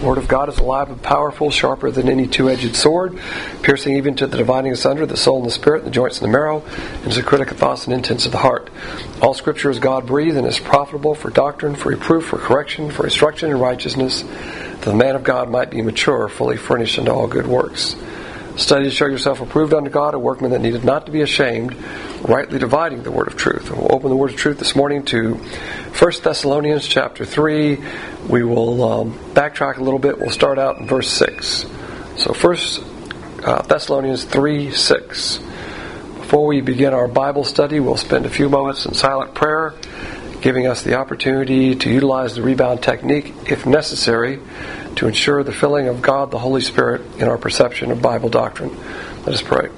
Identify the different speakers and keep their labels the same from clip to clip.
Speaker 1: The Word of God is alive and powerful, sharper than any two-edged sword, piercing even to the dividing asunder the soul and the spirit, the joints and the marrow, and is a critic of thoughts and intents of the heart. All Scripture is God-breathed and is profitable for doctrine, for reproof, for correction, for instruction in righteousness, that the man of God might be mature, fully furnished unto all good works. Study to show yourself approved unto God, a workman that needeth not to be ashamed, rightly dividing the word of truth. And we'll open the word of truth this morning to 1 Thessalonians chapter 3. We will backtrack a little bit. We'll start out in verse 6. So 1 Thessalonians 3:6. Before we begin our Bible study, we'll spend a few moments in silent prayer, giving us the opportunity to utilize the rebound technique, if necessary, to ensure the filling of God the Holy Spirit in our perception of Bible doctrine. Let us pray.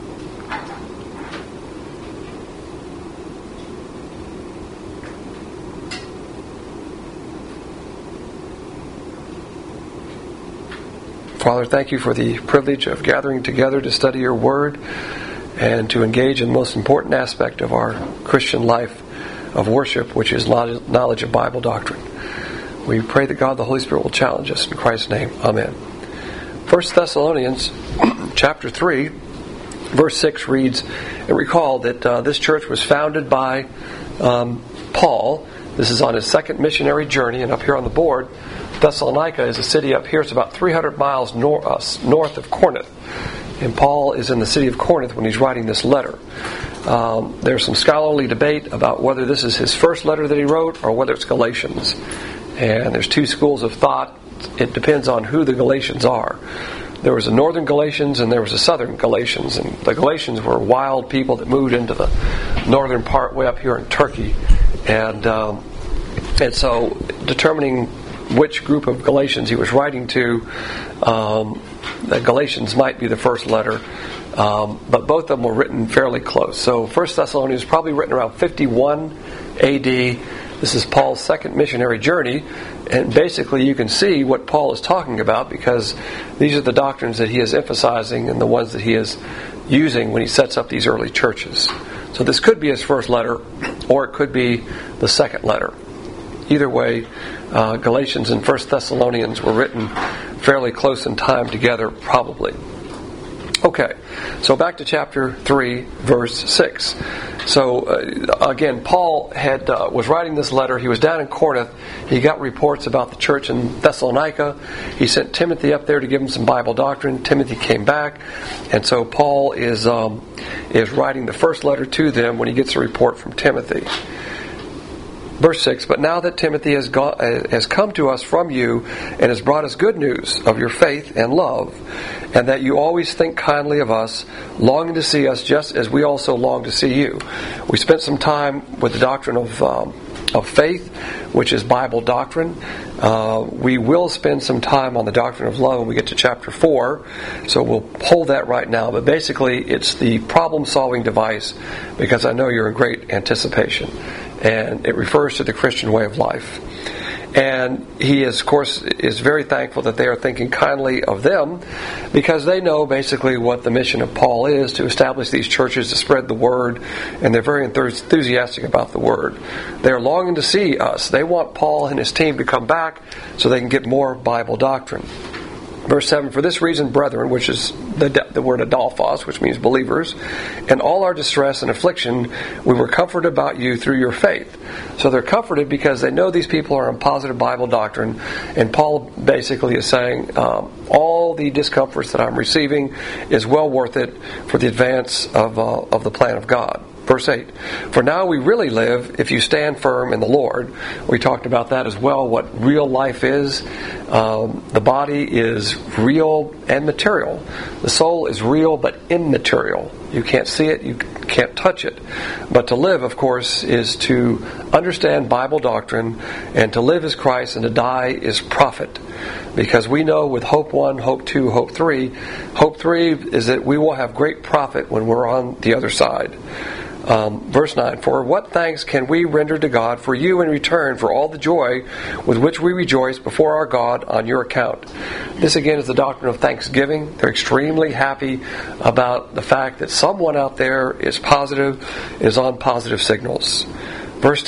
Speaker 1: Father, thank you for the privilege of gathering together to study your word and to engage in the most important aspect of our Christian life of worship, which is knowledge of Bible doctrine. We pray that God the Holy Spirit will challenge us. In Christ's name, amen. 1 Thessalonians chapter 3, verse 6 reads, and recall that this church was founded by Paul. This is on his second missionary journey, and up here on the board, Thessalonica is a city up here. It's about 300 miles north of Corinth. And Paul is in the city of Corinth when he's writing this letter. There's some scholarly debate about whether this is his first letter that he wrote or whether it's Galatians. And there's two schools of thought. It depends on who the Galatians are. There was a northern Galatians and there was a southern Galatians. And the Galatians were wild people that moved into the northern part way up here in Turkey. And so determining which group of Galatians he was writing to, the Galatians might be the first letter, but both of them were written fairly close. So 1 Thessalonians is probably written around 51 A.D. This is Paul's second missionary journey, and basically you can see what Paul is talking about because these are the doctrines that he is emphasizing and the ones that he is using when he sets up these early churches. So this could be his first letter, or it could be the second letter. Either way, Galatians and 1 Thessalonians were written fairly close in time together, probably. Okay, so back to chapter 3, verse 6. So, again, Paul was writing this letter. He was down in Corinth. He got reports about the church in Thessalonica. He sent Timothy up there to give him some Bible doctrine. Timothy came back. And so Paul is writing the first letter to them when he gets a report from Timothy. Verse 6, but now that Timothy has come to us from you and has brought us good news of your faith and love, and that you always think kindly of us, longing to see us just as we also long to see you. We spent some time with the doctrine of faith, which is Bible doctrine. We will spend some time on the doctrine of love when we get to chapter 4, so we'll hold that right now. But basically, it's the problem-solving device because I know you're in great anticipation. And it refers to the Christian way of life. And he, of course, is very thankful that they are thinking kindly of them because they know basically what the mission of Paul is, to establish these churches, to spread the word, and they're very enthusiastic about the word. They're longing to see us. They want Paul and his team to come back so they can get more Bible doctrine. Verse 7, for this reason, brethren, which is the word adelphos, which means believers, in all our distress and affliction, we were comforted about you through your faith. So they're comforted because they know these people are on positive Bible doctrine, and Paul basically is saying, all the discomforts that I'm receiving is well worth it for the advance of the plan of God. Verse 8, for now we really live if you stand firm in the Lord. We talked about that as well, what real life is. The body is real and material. The soul is real but immaterial. You can't see it, you can't touch it. But to live, of course, is to understand Bible doctrine, and to live is Christ, and to die is profit. Because we know with Hope 1, Hope 2, Hope 3, Hope 3 is that we will have great profit when we're on the other side. Verse 9, for what thanks can we render to God for you in return for all the joy with which we rejoice before our God on your account? This again is the doctrine of thanksgiving. They're extremely happy about the fact that someone out there is positive, is on positive signals. Verse 10,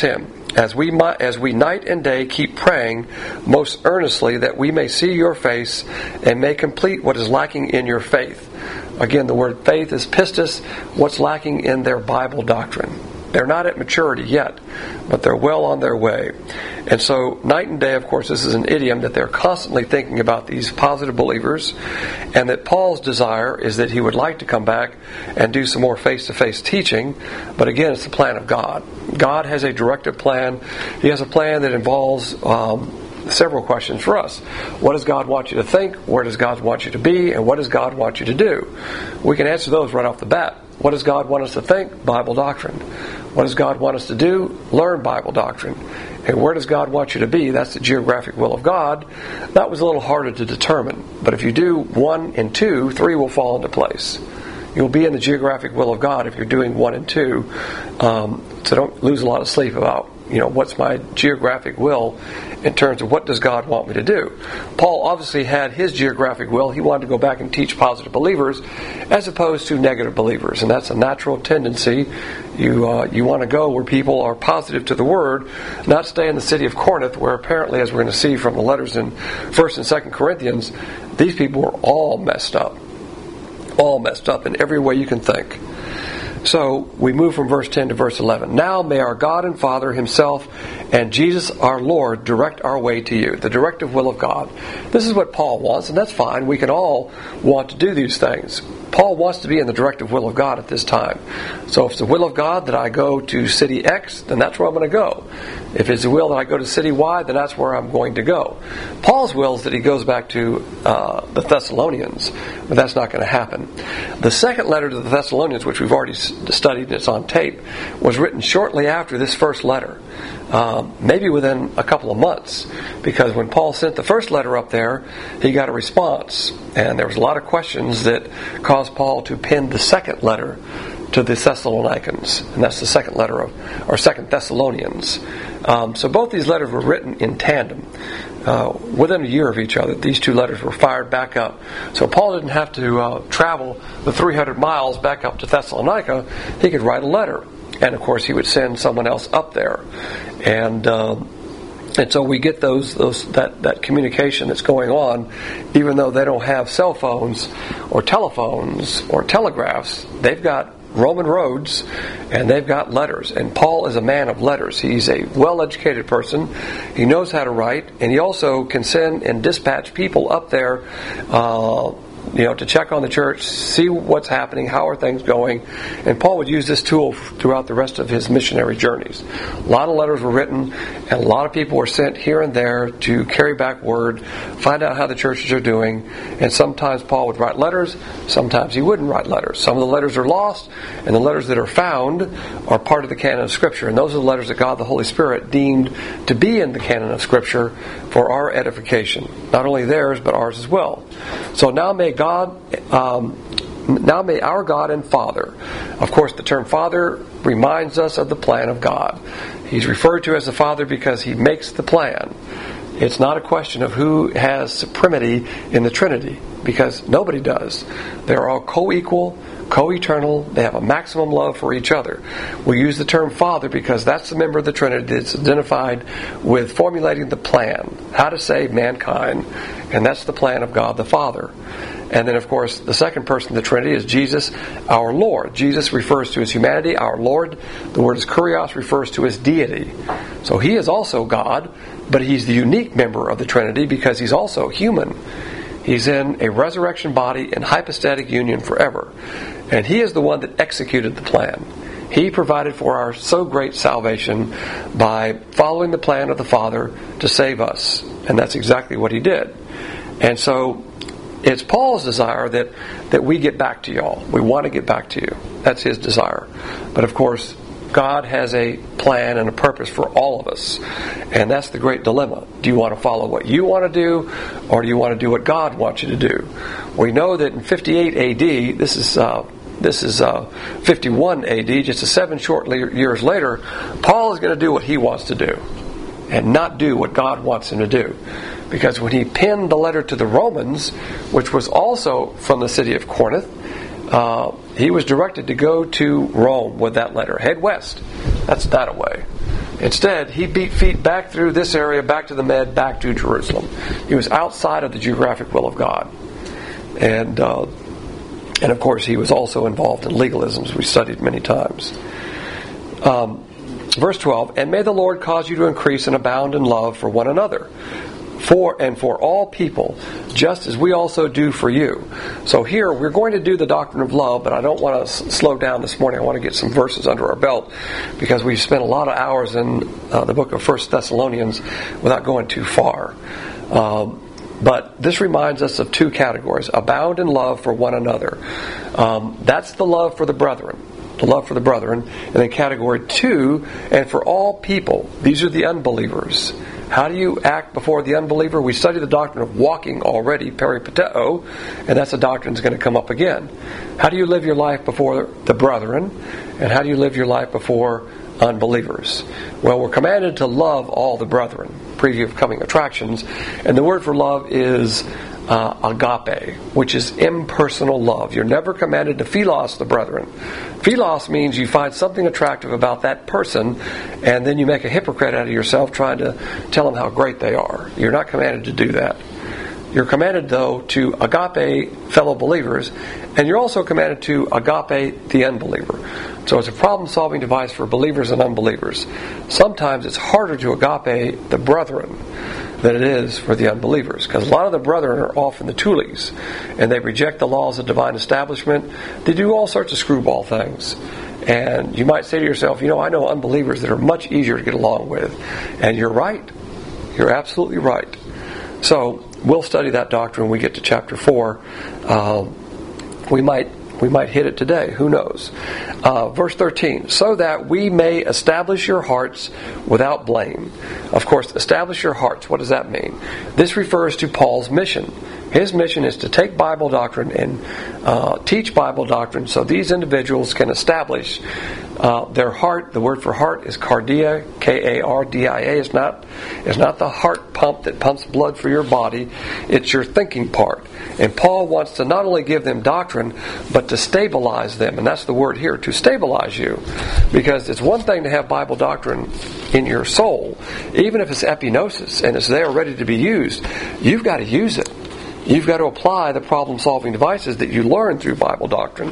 Speaker 1: as we night and day keep praying most earnestly that we may see your face and may complete what is lacking in your faith. Again, the word faith is pistis, what's lacking in their Bible doctrine. They're not at maturity yet, but they're well on their way. And so, night and day, of course, this is an idiom that they're constantly thinking about these positive believers, and that Paul's desire is that he would like to come back and do some more face-to-face teaching, but again, it's the plan of God. God has a directive plan. He has a plan that involves several questions for us. What does God want you to think? Where does God want you to be? And what does God want you to do? We can answer those right off the bat. What does God want us to think? Bible doctrine. What does God want us to do? Learn Bible doctrine. And where does God want you to be? That's the geographic will of God. That was a little harder to determine. But if you do 1 and 2, 3 will fall into place. You'll be in the geographic will of God if you're doing 1 and 2. So don't lose a lot of sleep about, what's my geographic will in terms of what does God want me to do. Paul obviously had his geographic will. He wanted to go back and teach positive believers as opposed to negative believers. And that's a natural tendency. You want to go where people are positive to the Word, not stay in the city of Corinth, where apparently, as we're going to see from the letters in 1st and 2nd Corinthians, these people were all messed up. All messed up in every way you can think. So we move from verse 10 to verse 11. Now may our God and Father Himself and Jesus our Lord direct our way to you. The directive will of God. This is what Paul wants, and that's fine. We can all want to do these things. Paul wants to be in the directive will of God at this time. So if it's the will of God that I go to city X, then that's where I'm going to go. If it's the will that I go to city Y, then that's where I'm going to go. Paul's will is that he goes back to the Thessalonians, but that's not going to happen. The second letter to the Thessalonians, which we've already studied, and it's on tape, was written shortly after this first letter. Maybe within a couple of months, because when Paul sent the first letter up there, he got a response, and there was a lot of questions that caused Paul to pen the second letter to the Thessalonians, and that's the second letter of, or Second Thessalonians. So both these letters were written in tandem, within a year of each other. These two letters were fired back up. So Paul didn't have to travel the 300 miles back up to Thessalonica. He could write a letter. And of course, he would send someone else up there, and so we get that communication that's going on, even though they don't have cell phones or telephones or telegraphs. They've got Roman roads, and they've got letters. And Paul is a man of letters. He's a well-educated person. He knows how to write, and he also can send and dispatch people up there. To check on the church, see what's happening, how are things going. And Paul would use this tool throughout the rest of his missionary journeys. A lot of letters were written, and a lot of people were sent here and there to carry back word, find out how the churches are doing. And sometimes Paul would write letters, sometimes he wouldn't write letters. Some of the letters are lost, and the letters that are found are part of the canon of Scripture. And those are the letters that God the Holy Spirit deemed to be in the canon of Scripture for our edification. Not only theirs, but ours as well. So now may our God and Father. Of course, the term Father reminds us of the plan of God. He's referred to as the Father because He makes the plan. It's not a question of who has supremacy in the Trinity, because nobody does. They're all co-equal, co-eternal. They have a maximum love for each other. We use the term Father because that's the member of the Trinity that's identified with formulating the plan, how to save mankind, and that's the plan of God the Father. And then, of course, the second person of the Trinity is Jesus, our Lord. Jesus refers to His humanity. Our Lord, the word is kurios, refers to His deity. So He is also God, but He's the unique member of the Trinity because He's also human. He's in a resurrection body in hypostatic union forever. And He is the one that executed the plan. He provided for our so great salvation by following the plan of the Father to save us. And that's exactly what He did. And so it's Paul's desire that we get back to y'all. We want to get back to you. That's his desire. But of course, God has a plan and a purpose for all of us. And that's the great dilemma. Do you want to follow what you want to do, or do you want to do what God wants you to do? We know that in 58 AD, this is 51 AD, just 7 short years later, Paul is going to do what he wants to do and not do what God wants him to do. Because when he penned the letter to the Romans, which was also from the city of Corinth, he was directed to go to Rome with that letter. Head west. That's that away. Instead, he beat feet back through this area, back to the Med, back to Jerusalem. He was outside of the geographic will of God. And of course, he was also involved in legalisms we studied many times. Verse 12, and may the Lord cause you to increase and abound in love for one another, for all people, just as we also do for you. So here, we're going to do the doctrine of love, but I don't want to slow down this morning. I want to get some verses under our belt, because we've spent a lot of hours in the book of 1 Thessalonians without going too far. But this reminds us of two categories: abound in love for one another. That's the love for the brethren. The love for the brethren. And then category 2, and for all people. These are the unbelievers. How do you act before the unbeliever? We studied the doctrine of walking already, peripateo, and that's a doctrine that's going to come up again. How do you live your life before the brethren? And how do you live your life before unbelievers? Well, we're commanded to love all the brethren. Preview of coming attractions. And the word for love is agape, which is impersonal love. You're never commanded to philos the brethren. Philos means you find something attractive about that person, and then you make a hypocrite out of yourself trying to tell them how great they are. You're not commanded to do that. You're commanded, though, to agape fellow believers, and you're also commanded to agape the unbeliever. So it's a problem-solving device for believers and unbelievers. Sometimes it's harder to agape the brethren than it is for the unbelievers, because a lot of the brethren are off in the toolies, and they reject the laws of divine establishment. They do all sorts of screwball things. And you might say to yourself, I know unbelievers that are much easier to get along with. And you're right. You're absolutely right. So we'll study that doctrine when we get to chapter 4. We might hit it today. Who knows? Verse 13. So that we may establish your hearts without blame. Of course, establish your hearts. What does that mean? This refers to Paul's mission. His mission is to take Bible doctrine and teach Bible doctrine so these individuals can establish their heart. The word for heart is cardia, K-A-R-D-I-A. It's not the heart pump that pumps blood for your body. It's your thinking part. And Paul wants to not only give them doctrine, but to stabilize them. And that's the word here, to stabilize you. Because it's one thing to have Bible doctrine in your soul. Even if it's epignosis and it's there ready to be used, you've got to use it. You've got to apply the problem-solving devices that you learn through Bible doctrine.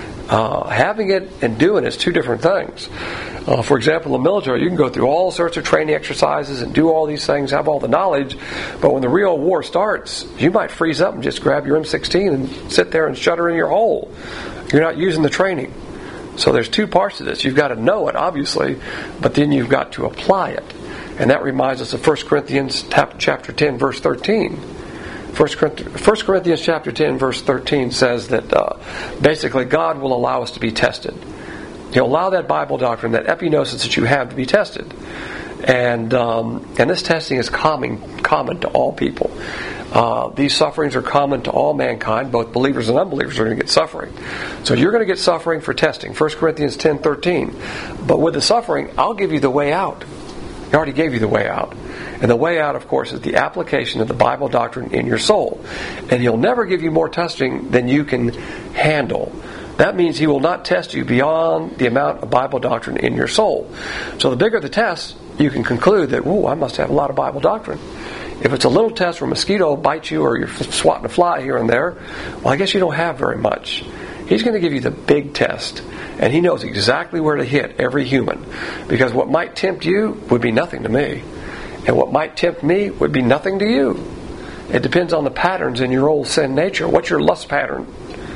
Speaker 1: Having it and doing it is two different things. For example, in the military, you can go through all sorts of training exercises and do all these things, have all the knowledge, but when the real war starts, you might freeze up and just grab your M16 and sit there and shudder in your hole. You're not using the training. So there's two parts to this. You've got to know it, obviously, but then you've got to apply it. And that reminds us of 1 Corinthians chapter 10, verse 13. 1 Corinthians chapter 10, verse 13 says that basically God will allow us to be tested. He'll allow that Bible doctrine, that epignosis that you have, to be tested. And this testing is common to all people. These sufferings are common to all mankind. Both believers and unbelievers are going to get suffering. So you're going to get suffering for testing. 1 Corinthians 10:13. But with the suffering, I'll give you the way out. He already gave you the way out. And the way out, of course, is the application of the Bible doctrine in your soul. And He'll never give you more testing than you can handle. That means He will not test you beyond the amount of Bible doctrine in your soul. So the bigger the test, you can conclude that, I must have a lot of Bible doctrine. If it's a little test where a mosquito bites you or you're swatting a fly here and there, well, I guess you don't have very much. He's going to give you the big test. And He knows exactly where to hit every human. Because what might tempt you would be nothing to me. And what might tempt me would be nothing to you. It depends on the patterns in your old sin nature. What's your lust pattern?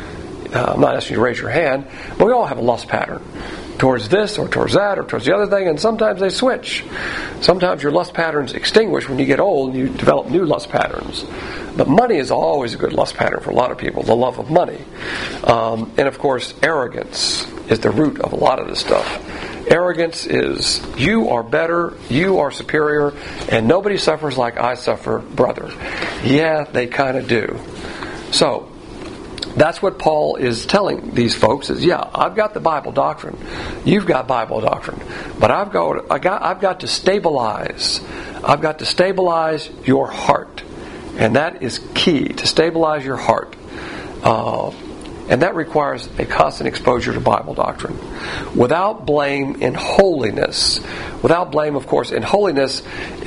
Speaker 1: I'm not asking you to raise your hand, but we all have a lust pattern. Towards this or towards that or towards the other thing, and sometimes they switch. Sometimes your lust patterns extinguish when you get old and you develop new lust patterns. But money is always a good lust pattern for a lot of people, the love of money. And of course, arrogance is the root of a lot of this stuff. Arrogance is, you are better, you are superior, and nobody suffers like I suffer, brother. Yeah, they kind of do. So, that's what Paul is telling these folks is, I've got the Bible doctrine. You've got Bible doctrine. But I've got to stabilize. I've got to stabilize your heart. And that is key, to stabilize your heart. And that requires a constant exposure to Bible doctrine. Without blame in holiness. Without blame, of course, in holiness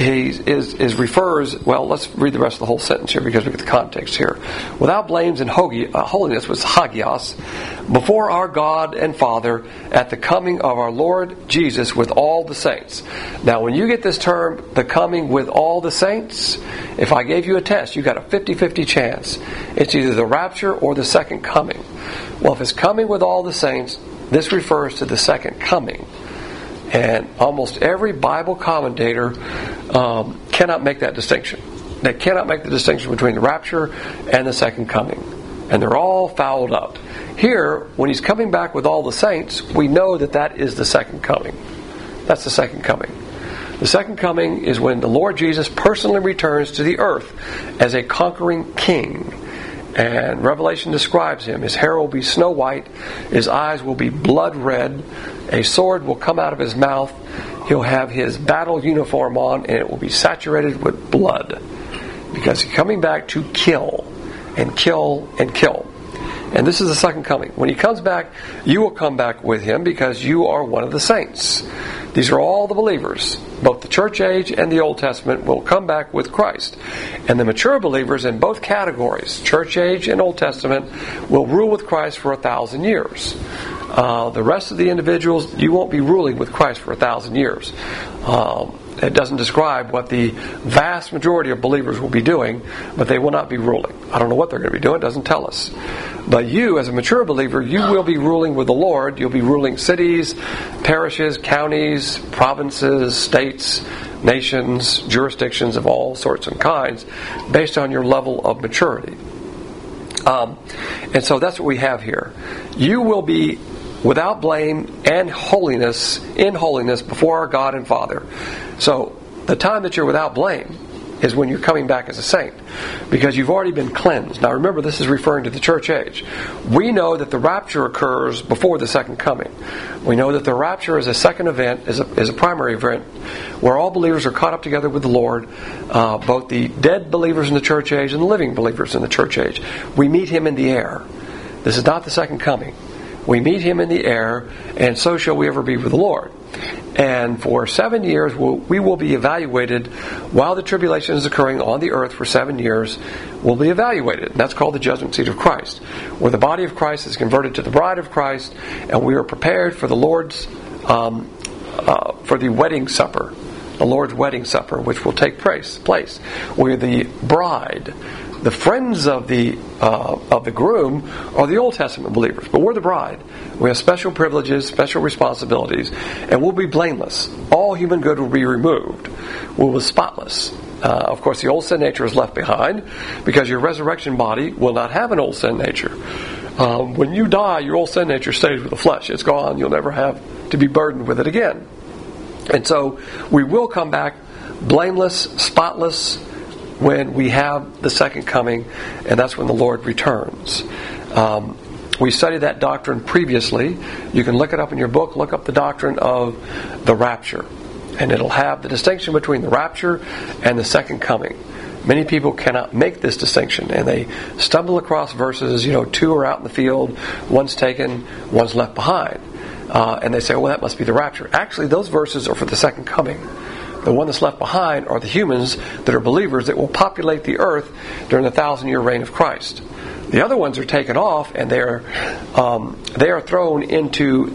Speaker 1: refers, well, let's read the rest of the whole sentence here because we get the context here. Without blames in holiness was hagios, before our God and Father at the coming of our Lord Jesus with all the saints. Now, when you get this term, the coming with all the saints, if I gave you a test, you got a 50-50 chance. It's either the rapture or the second coming. Well, if it's coming with all the saints, this refers to the second coming. And almost every Bible commentator cannot make that distinction. They cannot make the distinction between the rapture and the second coming. And they're all fouled up. Here, when he's coming back with all the saints, we know that that is the second coming. That's the second coming. The second coming is when the Lord Jesus personally returns to the earth as a conquering king. And Revelation describes him. His hair will be snow white. His eyes will be blood red. A sword will come out of his mouth. He'll have his battle uniform on, and it will be saturated with blood. Because he's coming back to kill and kill and kill. And this is the second coming. When he comes back, you will come back with him because you are one of the saints. These are all the believers. Both the church age and the Old Testament will come back with Christ. And the mature believers in both categories, church age and Old Testament, will rule with Christ for 1,000 years. The rest of the individuals, you won't be ruling with Christ for 1,000 years. It doesn't describe what the vast majority of believers will be doing, but they will not be ruling. I don't know what they're going to be doing. It doesn't tell us. But you, as a mature believer, you will be ruling with the Lord. You'll be ruling cities, parishes, counties, provinces, states, nations, jurisdictions of all sorts and kinds, based on your level of maturity. And so that's what we have here. You will be without blame and holiness, in holiness before our God and Father. So the time that you're without blame is when you're coming back as a saint, because you've already been cleansed. Now remember, this is referring to the church age. We know that the rapture occurs before the second coming. We know that the rapture is a second event, is a primary event, where all believers are caught up together with the Lord, both the dead believers in the church age and the living believers in the church age. We meet Him in the air. This is not the second coming. We meet Him in the air, and so shall we ever be with the Lord. And for 7 years, we will be evaluated while the tribulation is occurring on the earth for 7 years. We'll be evaluated. And that's called the judgment seat of Christ, where the body of Christ is converted to the bride of Christ, and we are prepared for the Lord's, for the wedding supper, the Lord's wedding supper, which will take place. We're the bride. The friends of the groom are the Old Testament believers, but we're the bride. We have special privileges, special responsibilities, and we'll be blameless. All human good will be removed. We'll be spotless. Of course, the old sin nature is left behind, because your resurrection body will not have an old sin nature. When you die, your old sin nature stays with the flesh. It's gone. You'll never have to be burdened with it again. And so we will come back blameless, spotless, when we have the second coming, and that's when the Lord returns. We studied that doctrine previously. You can look it up in your book. Look up the doctrine of the rapture, and it'll have the distinction between the rapture and the second coming. Many people cannot make this distinction, and they stumble across verses, two are out in the field, one's taken, one's left behind. And they say, well, that must be the rapture. Actually, those verses are for the second coming. The one that's left behind are the humans that are believers that will populate the earth during the 1,000-year reign of Christ. The other ones are taken off, and they are thrown into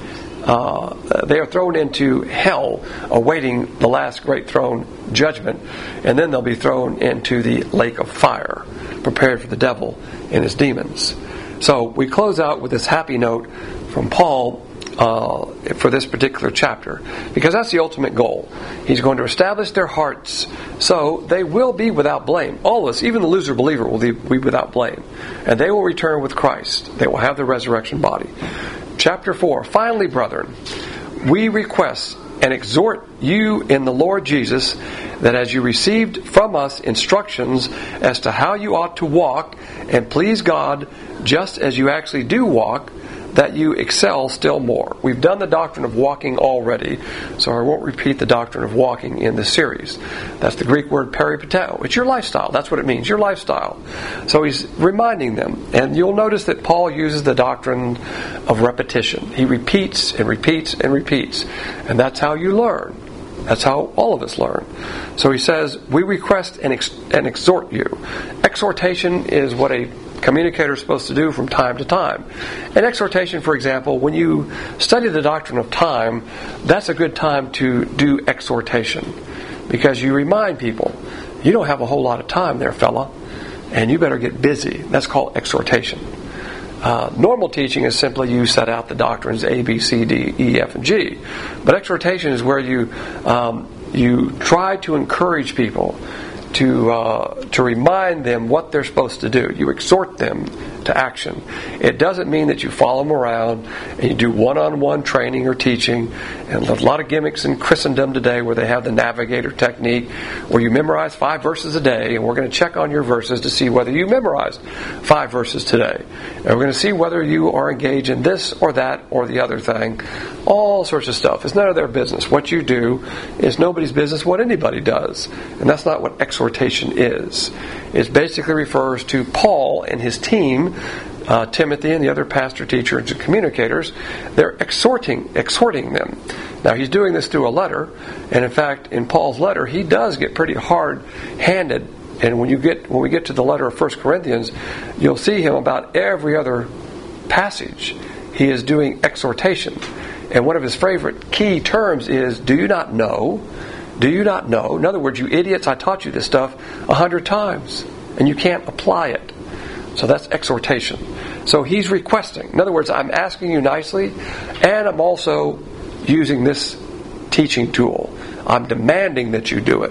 Speaker 1: hell, awaiting the last great throne judgment, and then they'll be thrown into the lake of fire, prepared for the devil and his demons. So we close out with this happy note from Paul for this particular chapter, because that's the ultimate goal. He's going to establish their hearts so they will be without blame. All of us, even the loser believer, will be without blame, and they will return with Christ. They will have the resurrection body. Chapter 4. Finally, brethren, we request and exhort you in the Lord Jesus that as you received from us instructions as to how you ought to walk and please God, just as you actually do walk, that you excel still more. We've done the doctrine of walking already, so I won't repeat the doctrine of walking in this series. That's the Greek word peripateo. It's your lifestyle. That's what it means, your lifestyle. So he's reminding them. And you'll notice that Paul uses the doctrine of repetition. He repeats and repeats and repeats. And that's how you learn. That's how all of us learn. So he says, we request and exhort you. Exhortation is what a communicator is supposed to do from time to time. And exhortation, for example, when you study the doctrine of time, that's a good time to do exhortation. Because you remind people, you don't have a whole lot of time there, fella, and you better get busy. That's called exhortation. Normal teaching is simply you set out the doctrines A, B, C, D, E, F, and G. But exhortation is where you try to encourage people to remind them what they're supposed to do. You exhort them to action. It doesn't mean that you follow them around and you do one-on-one training or teaching. And there's a lot of gimmicks in Christendom today where they have the navigator technique where you memorize 5 verses a day, and we're going to check on your verses to see whether you memorized 5 verses today. And we're going to see whether you are engaged in this or that or the other thing. All sorts of stuff. It's none of their business. What you do is nobody's business what anybody does. And that's not what exhortation is. It basically refers to Paul and his team, Timothy and the other pastor, teachers, and communicators. They're exhorting them. Now he's doing this through a letter, and in fact, in Paul's letter, he does get pretty hard-handed. And when we get to the letter of 1 Corinthians, you'll see him about every other passage. He is doing exhortation. And one of his favorite key terms is, do you not know? Do you not know? In other words, you idiots, I taught you this stuff 100 times, and you can't apply it. So that's exhortation. So he's requesting. In other words, I'm asking you nicely, and I'm also using this teaching tool. I'm demanding that you do it.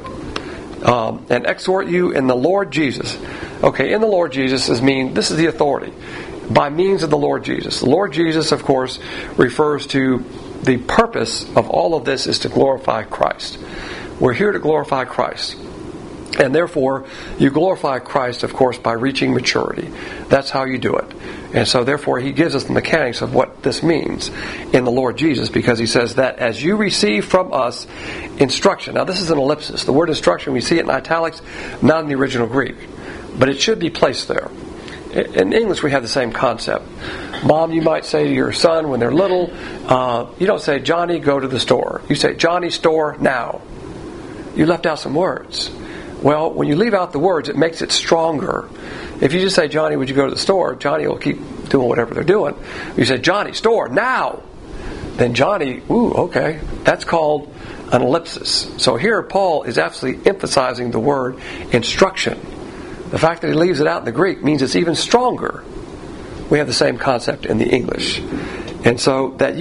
Speaker 1: And exhort you in the Lord Jesus. Okay, in the Lord Jesus this is the authority. By means of the Lord Jesus. The Lord Jesus, of course, refers to the purpose of all of this is to glorify Christ. We're here to glorify Christ. And therefore, you glorify Christ, of course, by reaching maturity. That's how you do it. And so, therefore, he gives us the mechanics of what this means in the Lord Jesus, because he says that as you receive from us instruction. Now, this is an ellipsis. The word instruction, we see it in italics, not in the original Greek. But it should be placed there. In English, we have the same concept. Mom, you might say to your son when they're little, you don't say, Johnny, go to the store. You say, Johnny, store now. You left out some words. Well, when you leave out the words, it makes it stronger. If you just say, Johnny, would you go to the store? Johnny will keep doing whatever they're doing. If you say, Johnny, store, now. Then Johnny, okay. That's called an ellipsis. So here Paul is absolutely emphasizing the word instruction. The fact that he leaves it out in the Greek means it's even stronger. We have the same concept in the English. And so that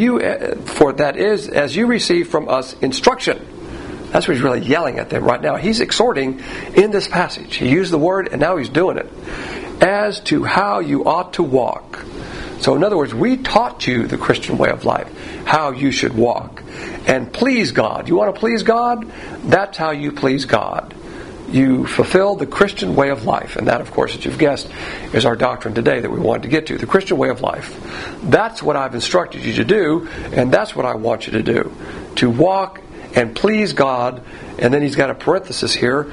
Speaker 1: is, as you receive from us instruction. That's what he's really yelling at them right now. He's exhorting in this passage. He used the word and now he's doing it. As to how you ought to walk. So in other words, we taught you the Christian way of life. How you should walk. And please God. You want to please God? That's how you please God. You fulfill the Christian way of life. And that, of course, as you've guessed, is our doctrine today that we wanted to get to. The Christian way of life. That's what I've instructed you to do. And that's what I want you to do. To walk and please God. And then he's got a parenthesis here.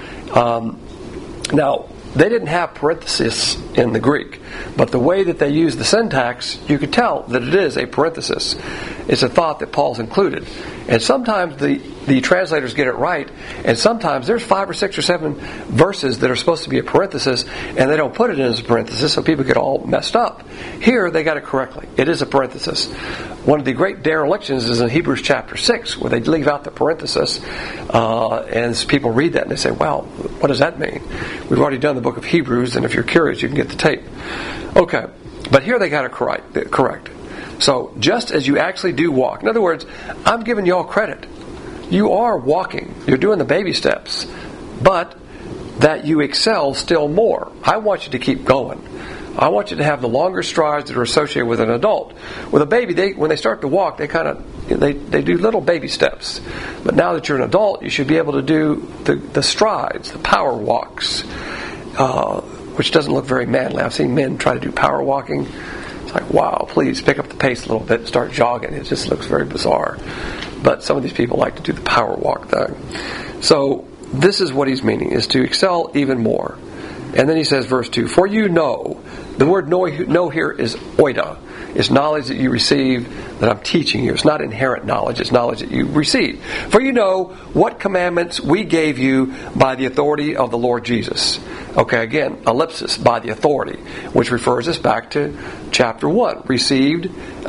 Speaker 1: Now, they didn't have parenthesis in the Greek. But the way that they use the syntax, you could tell that it is a parenthesis. It's a thought that Paul's included. And sometimes the translators get it right, and sometimes there's 5 or 6 or 7 verses that are supposed to be a parenthesis, and they don't put it in as a parenthesis, so people get all messed up. Here, they got it correctly. It is a parenthesis. One of the great derelictions is in Hebrews chapter 6, where they leave out the parenthesis, and people read that and they say, wow, what does that mean? We've already done the book of Hebrews, and if you're curious, you can get the tape. Okay, but here they got it correct. So, just as you actually do walk. In other words, I'm giving you all credit. You are walking. You're doing the baby steps. But that you excel still more. I want you to keep going. I want you to have the longer strides that are associated with an adult. With a baby, when they start to walk, they do little baby steps. But now that you're an adult, you should be able to do the strides, the power walks, which doesn't look very manly. I've seen men try to do power walking. It's like, wow, please pick up the pace a little bit and start jogging. It just looks very bizarre. But some of these people like to do the power walk thing. So this is what he's meaning, is to excel even more. And then he says, verse 2, for you know, the word know here is oida. It's knowledge that you receive that I'm teaching you. It's not inherent knowledge. It's knowledge that you receive. For you know what commandments we gave you by the authority of the Lord Jesus. Okay, again, ellipsis, by the authority, which refers us back to chapter 1. Received,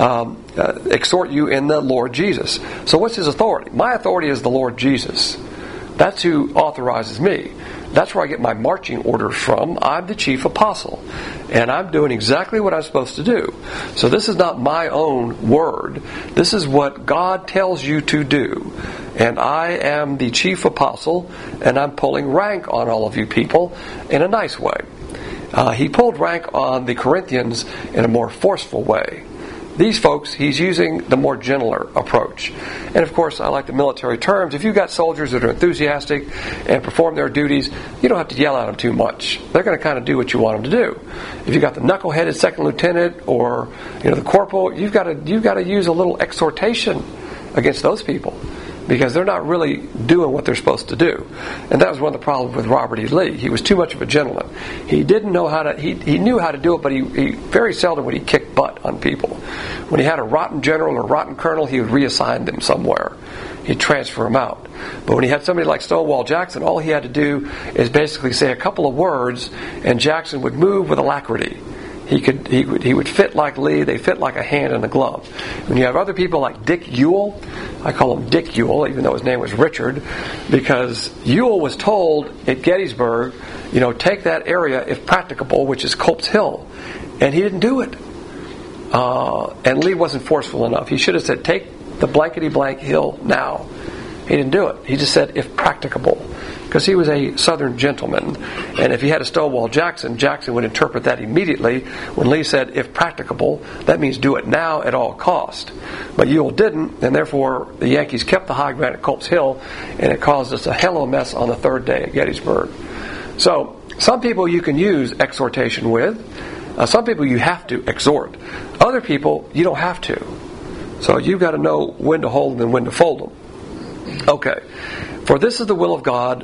Speaker 1: exhort you in the Lord Jesus. So what's his authority? My authority is the Lord Jesus. That's who authorizes me. That's where I get my marching orders from. I'm the chief apostle. And I'm doing exactly what I'm supposed to do. So this is not my own word. This is what God tells you to do. And I am the chief apostle, and I'm pulling rank on all of you people in a nice way. He pulled rank on the Corinthians in a more forceful way. These folks, he's using the more gentler approach. And of course, I like the military terms. If you've got soldiers that are enthusiastic and perform their duties, you don't have to yell at them too much. They're going to kind of do what you want them to do. If you've got the knuckleheaded second lieutenant or the corporal, you've got to use a little exhortation against those people, because they're not really doing what they're supposed to do. And that was one of the problems with Robert E. Lee. He was too much of a gentleman. He didn't know how to, he knew how to do it, but he very seldom would he kick butt on people. When he had a rotten general or rotten colonel, he would reassign them somewhere. He'd transfer them out. But when he had somebody like Stonewall Jackson, all he had to do is basically say a couple of words, and Jackson would move with alacrity. He would fit like Lee. They fit like a hand in a glove. When you have other people like Dick Ewell, I call him Dick Ewell, even though his name was Richard, because Ewell was told at Gettysburg, take that area if practicable, which is Culp's Hill, and he didn't do it. And Lee wasn't forceful enough. He should have said, take the blankety blank hill now. He didn't do it. He just said, if practicable. Because he was a Southern gentleman. And if he had a Stonewall Jackson, Jackson would interpret that immediately. When Lee said, if practicable, that means do it now at all cost. But Ewell didn't, and therefore the Yankees kept the high ground at Culp's Hill, and it caused us a hell of a mess on the third day at Gettysburg. So, some people you can use exhortation with. Some people you have to exhort. Other people, you don't have to. So you've got to know when to hold them and when to fold them. Okay. For this is the will of God,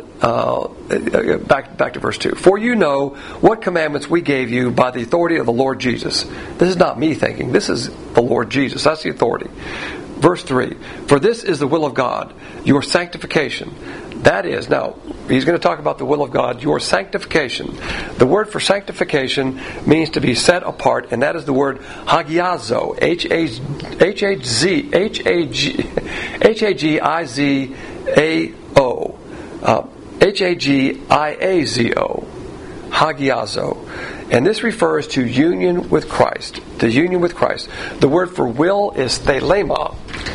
Speaker 1: back to verse 2. For you know what commandments we gave you by the authority of the Lord Jesus. This is not me thinking. This is the Lord Jesus. That's the authority. Verse 3. For this is the will of God, your sanctification. That is, now, he's going to talk about the will of God, your sanctification. The word for sanctification means to be set apart, and that is the word hagiazo. H-A-G-I-Z-A-O. H-A-G-I-A-Z-O. Hagiazo. And this refers to union with Christ. The union with Christ. The word for will is thelema.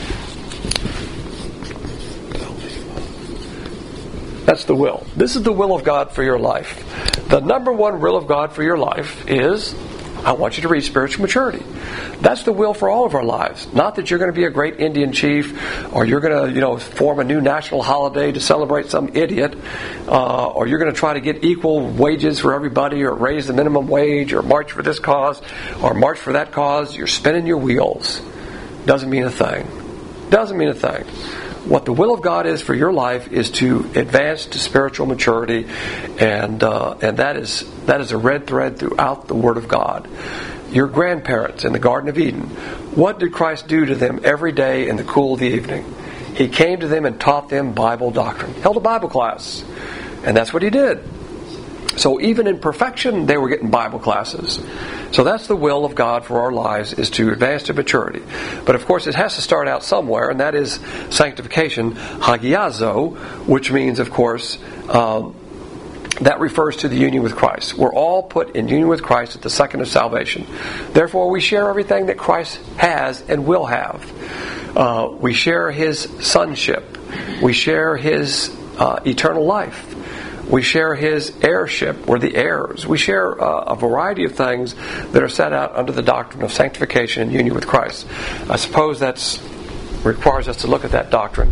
Speaker 1: That's the will. This is the will of God for your life. The number one will of God for your life is, I want you to reach spiritual maturity. That's the will for all of our lives. Not that you're going to be a great Indian chief, or you're going to, form a new national holiday to celebrate some idiot, or you're going to try to get equal wages for everybody, or raise the minimum wage, or march for this cause, or march for that cause. You're spinning your wheels. Doesn't mean a thing. Doesn't mean a thing. What the will of God is for your life is to advance to spiritual maturity, and that is a red thread throughout the Word of God. Your grandparents in the Garden of Eden, what did Christ do to them every day in the cool of the evening? He came to them and taught them Bible doctrine. Held a Bible class. And that's what he did. So even in perfection, they were getting Bible classes. So that's the will of God for our lives, is to advance to maturity. But of course, it has to start out somewhere, and that is sanctification, hagiazo, which means, of course, that refers to the union with Christ. We're all put in union with Christ at the second of salvation. Therefore, we share everything that Christ has and will have. We share His sonship. We share His eternal life. We share His heirship. We're the heirs. We share a variety of things that are set out under the doctrine of sanctification and union with Christ. I suppose that requires us to look at that doctrine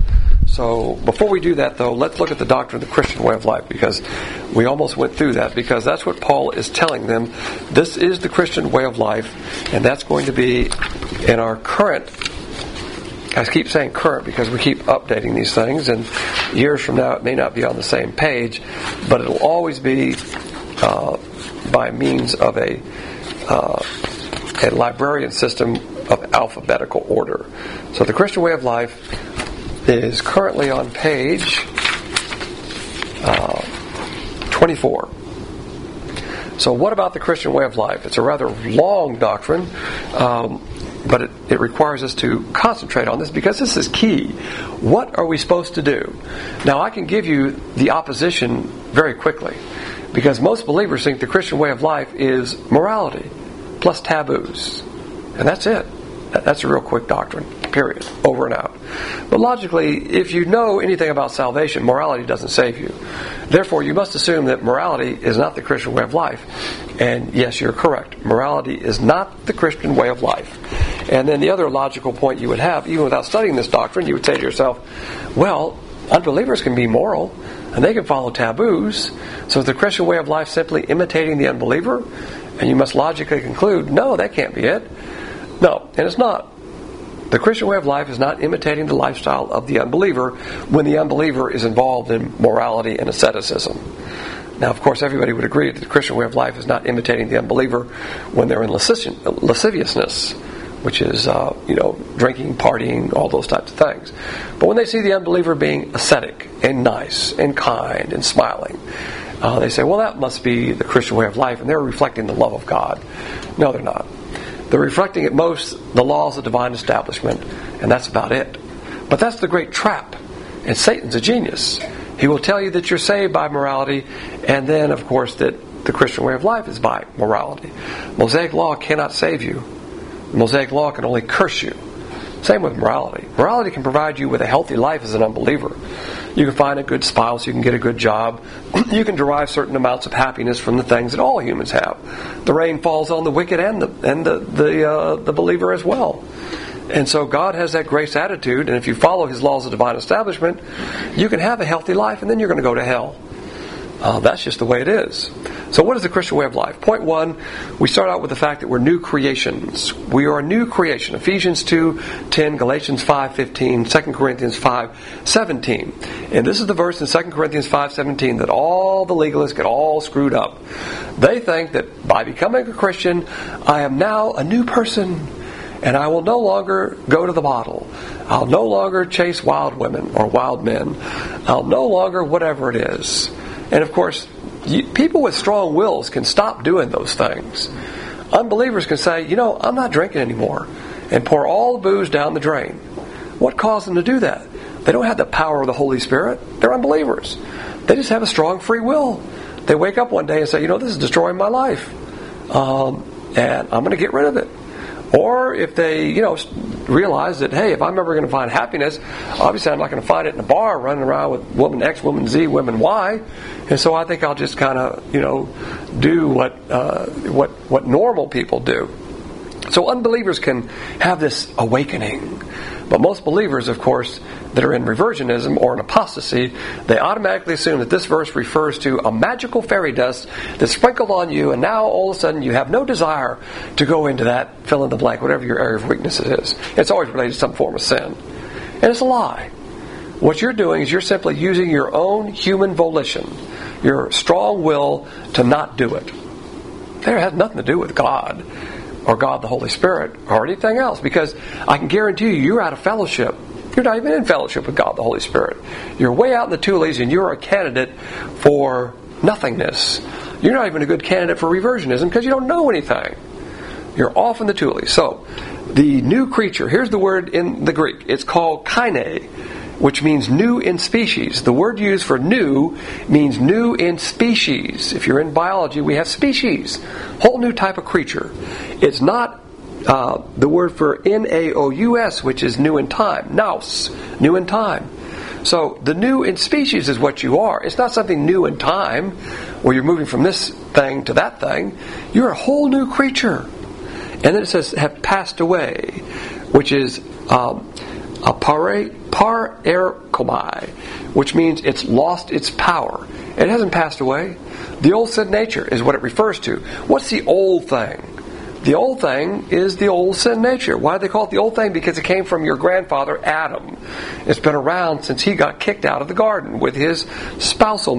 Speaker 1: So before we do that, though, let's look at the doctrine of the Christian way of life, because we almost went through that, because that's what Paul is telling them. This is the Christian way of life, and that's going to be in our current. I keep saying current because we keep updating these things, and years from now it may not be on the same page, but it'll always be by means of a librarian system of alphabetical order. So the Christian way of life is currently on page 24. So what about the Christian way of life? It's a rather long doctrine, but it requires us to concentrate on this, because this is key. What are we supposed to do? Now, I can give you the opposition very quickly, because most believers think the Christian way of life is morality plus taboos, and that's it. That's a real quick doctrine, period, over and out. But logically, if you know anything about salvation, morality doesn't save you. Therefore, you must assume that morality is not the Christian way of life. And yes, you're correct. Morality is not the Christian way of life. And then the other logical point you would have, even without studying this doctrine, you would say to yourself, well, unbelievers can be moral, and they can follow taboos. So is the Christian way of life simply imitating the unbeliever? And you must logically conclude, no, that can't be it. No, and it's not. The Christian way of life is not imitating the lifestyle of the unbeliever when the unbeliever is involved in morality and asceticism. Now, of course, everybody would agree that the Christian way of life is not imitating the unbeliever when they're in lasciviousness, which is, drinking, partying, all those types of things. But when they see the unbeliever being ascetic and nice and kind and smiling, they say, well, that must be the Christian way of life, and they're reflecting the love of God. No, they're not. They're reflecting at most the laws of divine establishment, and that's about it. But that's the great trap. And Satan's a genius. He will tell you that you're saved by morality, and then, of course, that the Christian way of life is by morality. Mosaic law cannot save you. Mosaic law can only curse you. Same with morality. Morality can provide you with a healthy life as an unbeliever. You can find a good spouse, you can get a good job, you can derive certain amounts of happiness from the things that all humans have. The rain falls on the wicked and the believer as well. And so God has that grace attitude, and if you follow His laws of divine establishment, you can have a healthy life, and then you're going to go to hell. That's just the way it is. So what is the Christian way of life? Point one, we start out with the fact that we're new creations. We are a new creation. Ephesians 2:10, Galatians 5:15, 2 Corinthians 5:17. And this is the verse in 2 Corinthians 5:17 that all the legalists get all screwed up. They think that by becoming a Christian, I am now a new person, and I will no longer go to the bottle. I'll no longer chase wild women or wild men. I'll no longer whatever it is. And of course, people with strong wills can stop doing those things. Unbelievers can say, I'm not drinking anymore, and pour all the booze down the drain. What caused them to do that? They don't have the power of the Holy Spirit. They're unbelievers. They just have a strong free will. They wake up one day and say, this is destroying my life, and I'm going to get rid of it. Or if they, realize that, hey, if I'm ever going to find happiness, obviously I'm not going to find it in a bar running around with woman X, woman Z, woman Y. And so I think I'll just kind of, do what normal people do. So unbelievers can have this awakening. But most believers, of course, that are in reversionism or in apostasy, they automatically assume that this verse refers to a magical fairy dust that's sprinkled on you, and now all of a sudden you have no desire to go into that fill in the blank, whatever your area of weakness is. It's always related to some form of sin. And it's a lie. What you're doing is you're simply using your own human volition, your strong will to not do it. That has nothing to do with God, or God the Holy Spirit, or anything else, because I can guarantee you're out of fellowship. You're not even in fellowship with God the Holy Spirit. You're way out in the Tules, and you're a candidate for nothingness. You're not even a good candidate for reversionism because you don't know anything. You're off in the Tules. So, the new creature, here's the word in the Greek. It's called kaine, which means new in species. The word used for new means new in species. If you're in biology, we have species. Whole new type of creature. It's not the word for naous, which is new in time. Nous, new in time. So the new in species is what you are. It's not something new in time, where you're moving from this thing to that thing. You're a whole new creature. And then it says, have passed away, which is apare parerkomai, which means it's lost its power. It hasn't passed away. The old sin nature is what it refers to. What's the old thing? The old thing is the old sin nature. Why do they call it the old thing? Because it came from your grandfather, Adam. It's been around since he got kicked out of the garden with his spousal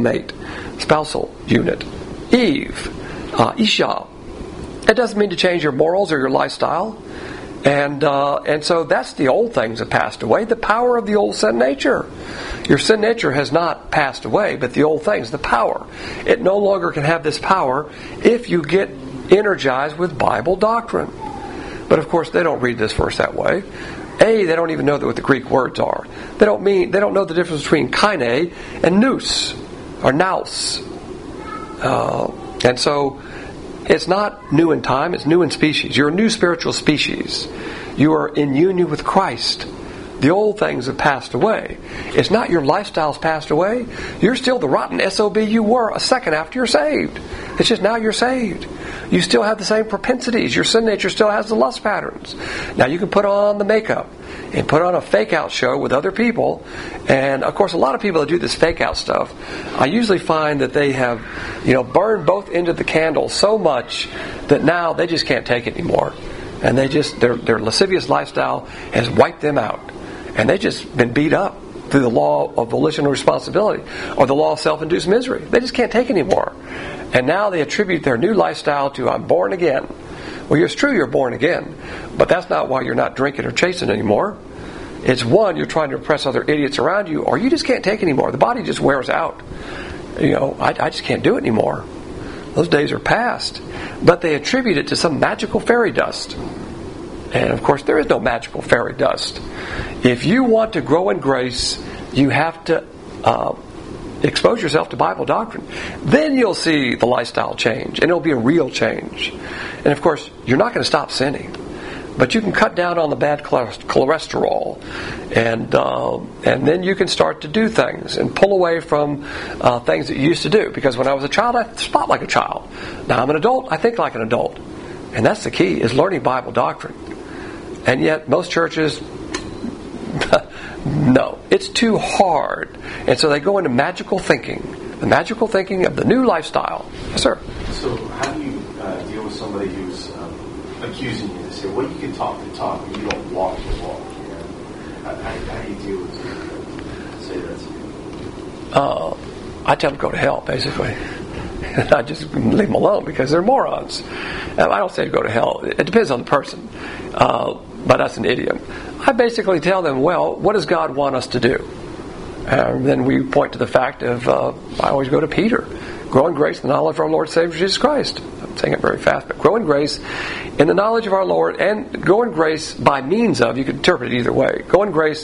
Speaker 1: unit, Eve, Isha. It doesn't mean to change your morals or your lifestyle. And so that's the old things that passed away. The power of the old sin nature. Your sin nature has not passed away, but the old things, the power. It no longer can have this power if you get energized with Bible doctrine. But of course, they don't read this verse that way. They don't even know what the Greek words are. They don't know the difference between kaine and nous or nous. And so it's not new in time, it's new in species. You're a new spiritual species. You are in union with Christ. The old things have passed away. It's not your lifestyle's passed away. You're still the rotten SOB you were a second after you're saved. It's just now you're saved. You still have the same propensities. Your sin nature still has the lust patterns. Now you can put on the makeup and put on a fake out show with other people. And of course, a lot of people that do this fake out stuff, I usually find that they have, burned both ends of the candle so much that now they just can't take it anymore. And their lascivious lifestyle has wiped them out. And they've just been beat up through the law of volitional responsibility or the law of self-induced misery. They just can't take it anymore. And now they attribute their new lifestyle to I'm born again. Well, it's true you're born again, but that's not why you're not drinking or chasing anymore. It's one, you're trying to impress other idiots around you, or you just can't take it anymore. The body just wears out. I just can't do it anymore. Those days are past. But they attribute it to some magical fairy dust. And of course, there is no magical fairy dust. If you want to grow in grace, you have to expose yourself to Bible doctrine. Then you'll see the lifestyle change, and it'll be a real change. And of course, you're not going to stop sinning, but you can cut down on the bad cholesterol, and then you can start to do things and pull away from things that you used to do. Because when I was a child, I thought like a child. Now I'm an adult, I think like an adult. And that's the key, is learning Bible doctrine. And yet, most churches, no, it's too hard. And so they go into magical thinking. The magical thinking of the new lifestyle. Yes, sir?
Speaker 2: So how do you deal with somebody who's accusing you? They say, well, you can talk the talk, but you don't walk the walk. How do you deal with it? Say that.
Speaker 1: I tell them to go to hell, basically. I just leave them alone because they're morons. I don't say to go to hell. It depends on the person. But that's an idiom. I basically tell them, well, what does God want us to do? And then we point to the fact of, I always go to Peter. Grow in grace in the knowledge of our Lord and Savior Jesus Christ. I'm saying it very fast, but grow in grace in the knowledge of our Lord, and grow in grace by means of, you can interpret it either way. Grow in grace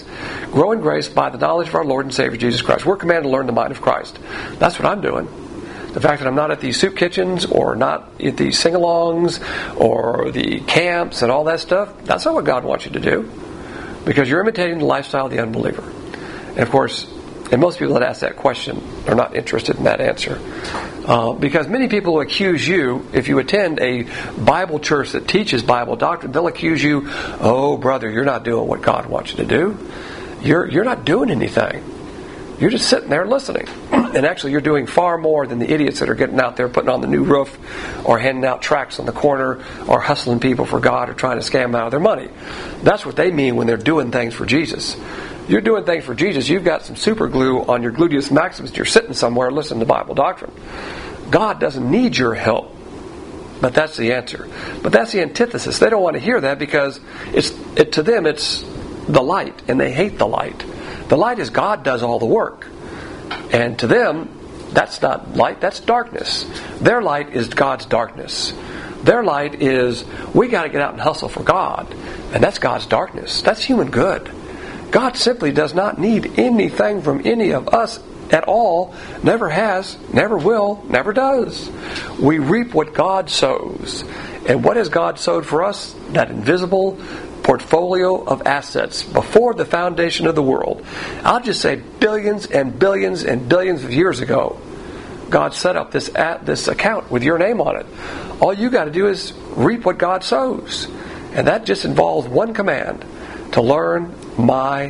Speaker 1: by the knowledge of our Lord and Savior Jesus Christ. We're commanded to learn the mind of Christ. That's what I'm doing. The fact that I'm not at these soup kitchens or not at these sing-alongs or the camps and all that stuff, that's not what God wants you to do. Because you're imitating the lifestyle of the unbeliever. And of course, and most people that ask that question are not interested in that answer. Because many people will accuse you, if you attend a Bible church that teaches Bible doctrine, they'll accuse you, oh brother, you're not doing what God wants you to do. You're not doing anything. You're just sitting there listening. And actually you're doing far more than the idiots that are getting out there putting on the new roof or handing out tracts on the corner or hustling people for God or trying to scam them out of their money. That's what they mean when they're doing things for Jesus. You're doing things for Jesus. You've got some super glue on your gluteus maximus. You're sitting somewhere listening to Bible doctrine. God doesn't need your help. But that's the answer. But that's the antithesis. They don't want to hear that because to them it's the light, and they hate the light. The light is God does all the work. And to them, that's not light, that's darkness. Their light is God's darkness. Their light is, we got to get out and hustle for God. And that's God's darkness. That's human good. God simply does not need anything from any of us at all. Never has, never will, never does. We reap what God sows. And what has God sowed for us? That invisible portfolio of assets before the foundation of the world. I'll just say billions and billions and billions of years ago, God set up this account with your name on it. All you got to do is reap what God sows. And that just involves one command: to learn my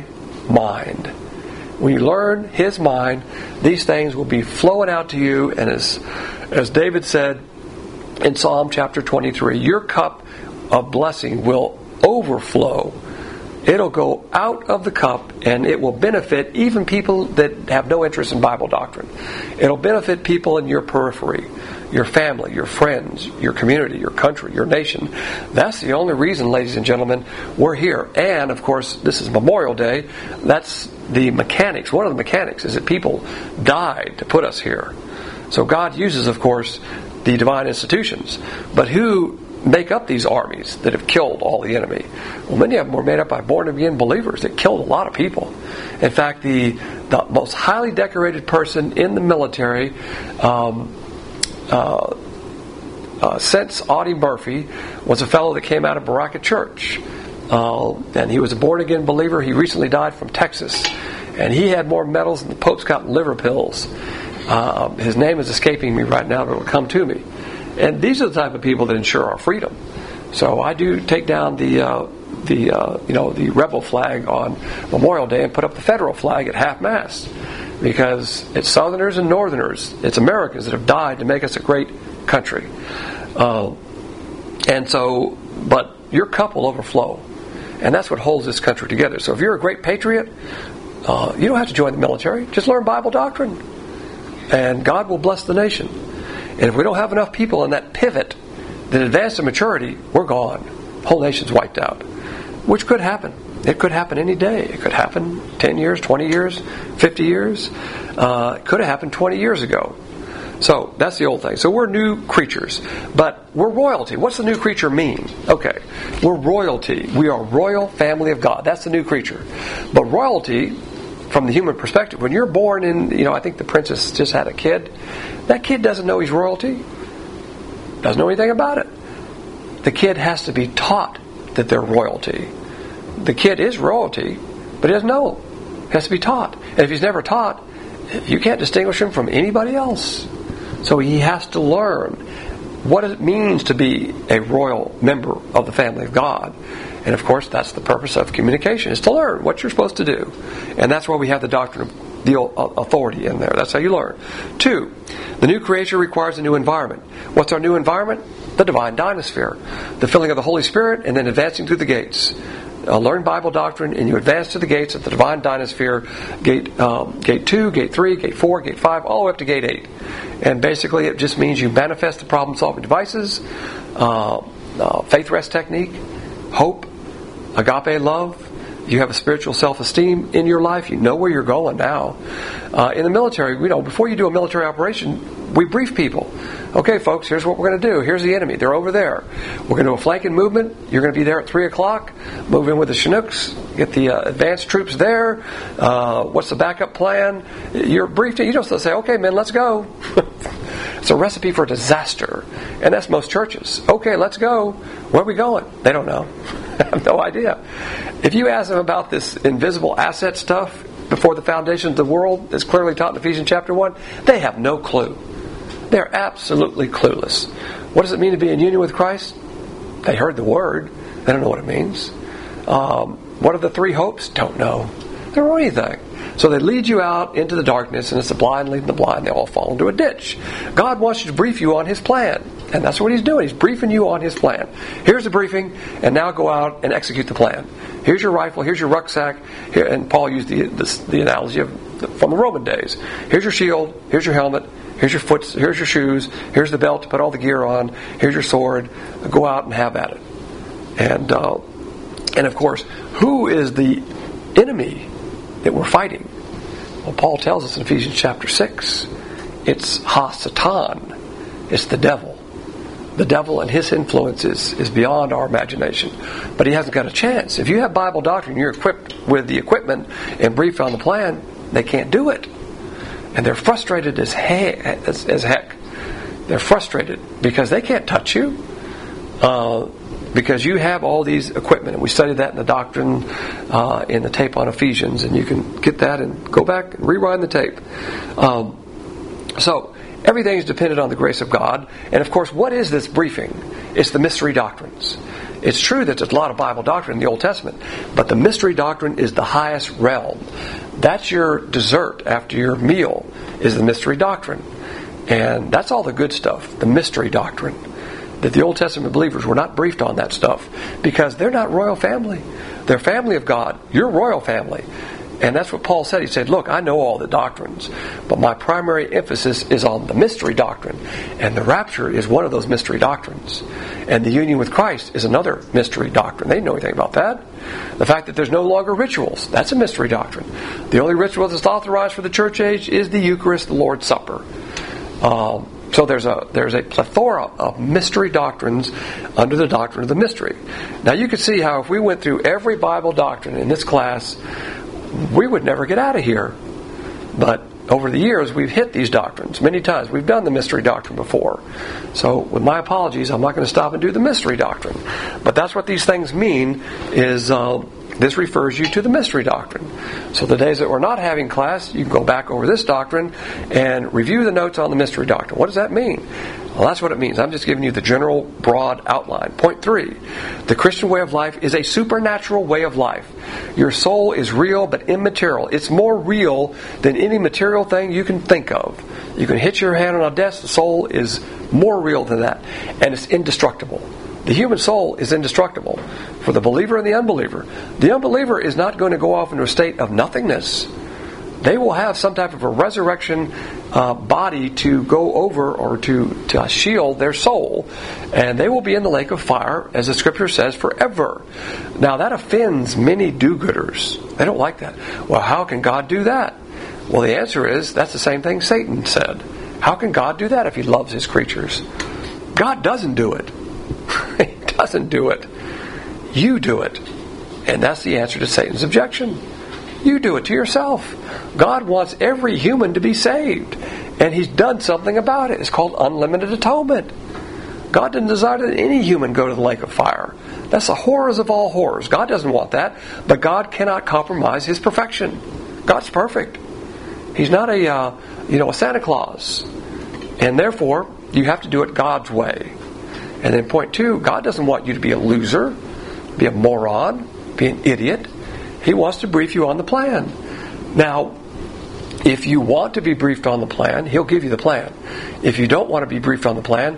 Speaker 1: mind. When you learn His mind, these things will be flowing out to you. And as David said in Psalm chapter 23, your cup of blessing will overflow. It'll go out of the cup, and it will benefit even people that have no interest in Bible doctrine. It'll benefit people in your periphery, your family, your friends, your community, your country, your nation. That's the only reason, ladies and gentlemen, we're here. And, of course, this is Memorial Day. That's the mechanics. One of the mechanics is that people died to put us here. So God uses, of course, the divine institutions. But who make up these armies that have killed all the enemy? Well, many of them were made up by born-again believers that killed a lot of people. In fact, the most highly decorated person in the military since Audie Murphy was a fellow that came out of Baraka Church. And he was a born-again believer. He recently died from Texas. And he had more medals than the Pope's got liver pills. His name is escaping me right now, but it will come to me. And these are the type of people that ensure our freedom. So I do take down the rebel flag on Memorial Day and put up the federal flag at half-mast, because it's Southerners and Northerners, it's Americans that have died to make us a great country. But your cup will overflow, and that's what holds this country together. So if you're a great patriot, you don't have to join the military. Just learn Bible doctrine, and God will bless the nation. And if we don't have enough people in that pivot that advance to maturity, we're gone. The whole nation's wiped out. Which could happen. It could happen any day. It could happen 10 years, 20 years, 50 years. It could have happened 20 years ago. So that's the old thing. So we're new creatures. But we're royalty. What's the new creature mean? Okay. We're royalty. We are royal family of God. That's the new creature. But royalty, from the human perspective, when you're born in, I think the princess just had a kid. That kid doesn't know he's royalty. Doesn't know anything about it. The kid has to be taught that they're royalty. The kid is royalty, but he doesn't know. He has to be taught. And if he's never taught, you can't distinguish him from anybody else. So he has to learn what it means to be a royal member of the family of God. And of course, that's the purpose of communication, is to learn what you're supposed to do. And that's why we have the doctrine of the authority in there. That's how you learn. 2, the new creation requires a new environment. What's our new environment? The divine dynasphere. The filling of the Holy Spirit and then advancing through the gates. Learn Bible doctrine and you advance to the gates of the divine dynasphere. Gate 2, Gate 3, Gate 4, Gate 5, all the way up to Gate 8. And basically it just means you manifest the problem-solving devices, faith rest technique, hope, agape love. You have a spiritual self-esteem in your life. You know where you're going now. In the military, before you do a military operation, we brief people. Okay, folks, here's what we're going to do. Here's the enemy. They're over there. We're going to do a flanking movement. You're going to be there at 3 o'clock. Move in with the Chinooks. Get the advanced troops there. What's the backup plan? You're briefed. You just say, okay, men, let's go. It's a recipe for disaster. And that's most churches. Okay, let's go. Where are we going? They don't know. I have no idea. If you ask them about this invisible asset stuff before the foundation of the world, as clearly taught in Ephesians chapter 1, they have no clue. They're absolutely clueless. What does it mean to be in union with Christ? They heard the word. They don't know what it means. What are the 3 hopes? Don't know. They don't know anything. So they lead you out into the darkness, and it's the blind leading the blind. They all fall into a ditch. God wants you to brief you on His plan. And that's what He's doing. He's briefing you on His plan. Here's the briefing, and now go out and execute the plan. Here's your rifle. Here's your rucksack. Here, and Paul used the analogy from the Roman days. Here's your shield. Here's your helmet. Here's your foot. Here's your shoes. Here's the belt to put all the gear on. Here's your sword. Go out and have at it. And of course, who is the enemy that we're fighting? Well, Paul tells us in Ephesians chapter 6, it's Ha-Satan. It's the devil. The devil and his influence is beyond our imagination. But he hasn't got a chance. If you have Bible doctrine, you're equipped with the equipment and briefed on the plan, they can't do it. And they're frustrated as heck. They're frustrated because they can't touch you. Because you have all these equipment. And we studied that in the doctrine in the tape on Ephesians. And you can get that and go back and rewind the tape. So Everything is dependent on the grace of God. And of course, what is this briefing? It's the mystery doctrines. It's true that there's a lot of Bible doctrine in the Old Testament, but the mystery doctrine is the highest realm. That's your dessert after your meal, is the mystery doctrine. And that's all the good stuff, the mystery doctrine. That the Old Testament believers were not briefed on that stuff because they're not royal family. They're family of God. You're royal family. And that's what Paul said. He said, look, I know all the doctrines, but my primary emphasis is on the mystery doctrine. And the rapture is one of those mystery doctrines. And the union with Christ is another mystery doctrine. They didn't know anything about that. The fact that there's no longer rituals, that's a mystery doctrine. The only ritual that's authorized for the church age is the Eucharist, the Lord's Supper. So there's a plethora of mystery doctrines under the doctrine of the mystery. Now you can see how if we went through every Bible doctrine in this class, we would never get out of here. But over the years, we've hit these doctrines many times. We've done the mystery doctrine before. So with my apologies, I'm not going to stop and do the mystery doctrine. But that's what these things mean is... this refers you to the mystery doctrine. So the days that we're not having class, you can go back over this doctrine and review the notes on the mystery doctrine. What does that mean? Well, that's what it means. I'm just giving you the general, broad outline. Point 3. The Christian way of life is a supernatural way of life. Your soul is real but immaterial. It's more real than any material thing you can think of. You can hit your hand on a desk, the soul is more real than that. And it's indestructible. The human soul is indestructible for the believer and the unbeliever. The unbeliever is not going to go off into a state of nothingness. They will have some type of a resurrection body to go over or to shield their soul. And they will be in the lake of fire, as the Scripture says, forever. Now that offends many do-gooders. They don't like that. Well, how can God do that? Well, the answer is, that's the same thing Satan said. How can God do that if He loves His creatures? God doesn't do it. He doesn't do it. You do it. And that's the answer to Satan's objection. You do it to yourself. God wants every human to be saved. And He's done something about it. It's called unlimited atonement. God didn't desire that any human go to the lake of fire. That's the horrors of all horrors. God doesn't want that. But God cannot compromise His perfection. God's perfect. He's not a Santa Claus. And therefore, you have to do it God's way. And then point 2, God doesn't want you to be a loser, be a moron, be an idiot. He wants to brief you on the plan. Now, if you want to be briefed on the plan, He'll give you the plan. If you don't want to be briefed on the plan,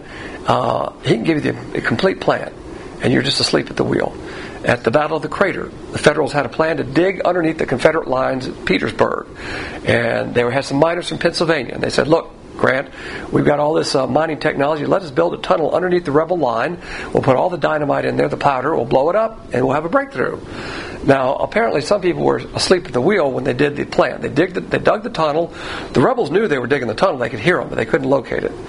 Speaker 1: He can give you the complete plan. And you're just asleep at the wheel. At the Battle of the Crater, the Federals had a plan to dig underneath the Confederate lines at Petersburg. And they had some miners from Pennsylvania. And they said, look, Grant, we've got all this mining technology. Let us build a tunnel underneath the rebel line. We'll put all the dynamite in there, the powder. We'll blow it up, and we'll have a breakthrough. Now, apparently some people were asleep at the wheel when they did the plan. They dug the tunnel. The rebels knew they were digging the tunnel. They could hear them, but they couldn't locate it.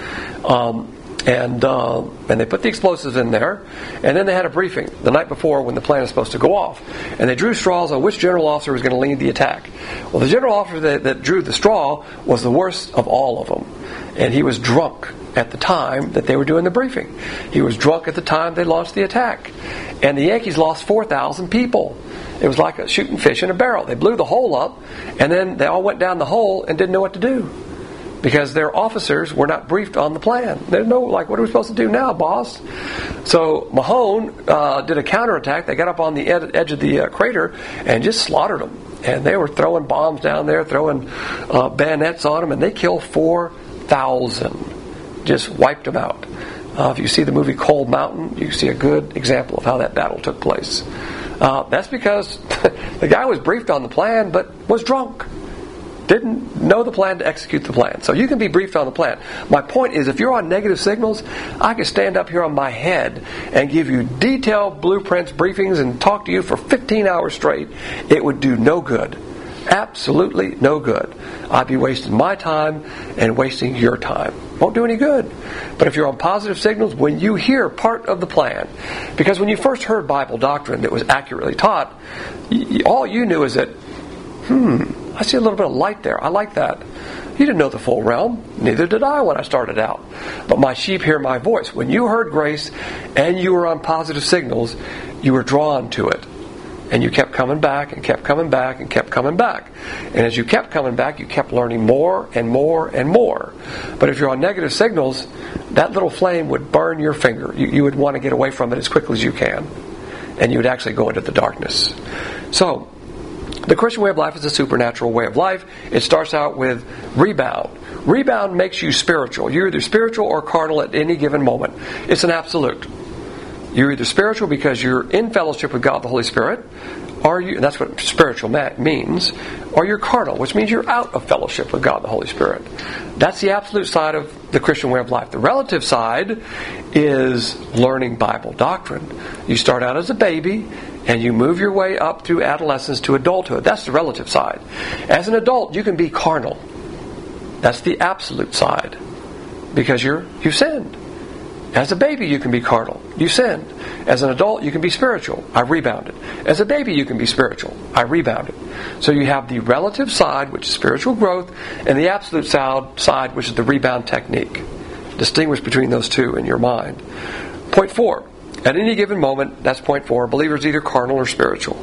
Speaker 1: And they put the explosives in there, and then they had a briefing the night before when the plan is supposed to go off. And they drew straws on which general officer was going to lead the attack. Well, the general officer that drew the straw was the worst of all of them. And he was drunk at the time that they were doing the briefing. He was drunk at the time they launched the attack. And the Yankees lost 4,000 people. It was like shooting fish in a barrel. They blew the hole up, and then they all went down the hole and didn't know what to do. Because their officers were not briefed on the plan. There's no, what are we supposed to do now, boss? So Mahone did a counterattack. They got up on the edge of the crater and just slaughtered them. And they were throwing bombs down there, throwing bayonets on them, and they killed 4,000. Just wiped them out. If you see the movie Cold Mountain, you see a good example of how that battle took place. That's because the guy was briefed on the plan, but was drunk. Didn't know the plan to execute the plan. So you can be briefed on the plan. My point is, if you're on negative signals, I can stand up here on my head and give you detailed blueprints, briefings, and talk to you for 15 hours straight. It would do no good. Absolutely no good. I'd be wasting my time and wasting your time. Won't do any good. But if you're on positive signals, when you hear part of the plan, because when you first heard Bible doctrine that was accurately taught, all you knew is that, I see a little bit of light there. I like that. You didn't know the full realm. Neither did I when I started out. But my sheep hear my voice. When you heard grace and you were on positive signals, you were drawn to it. And you kept coming back and kept coming back and kept coming back. And as you kept coming back, you kept learning more and more and more. But if you're on negative signals, that little flame would burn your finger. You would want to get away from it as quickly as you can. And you would actually go into the darkness. So, the Christian way of life is a supernatural way of life. It starts out with rebound. Rebound makes you spiritual. You're either spiritual or carnal at any given moment. It's an absolute. You're either spiritual because you're in fellowship with God the Holy Spirit, and that's what spiritual means, or you're carnal, which means you're out of fellowship with God the Holy Spirit. That's the absolute side of the Christian way of life. The relative side is learning Bible doctrine. You start out as a baby, and you move your way up through adolescence to adulthood. That's the relative side. As an adult, you can be carnal. That's the absolute side, because you've sinned. As a baby, you can be carnal. You sinned. As an adult, you can be spiritual. I rebounded. As a baby, you can be spiritual. I rebounded. So you have the relative side, which is spiritual growth, and the absolute side, which is the rebound technique. Distinguish between those two in your mind. Point 4. At any given moment, that's point 4, believers either carnal or spiritual.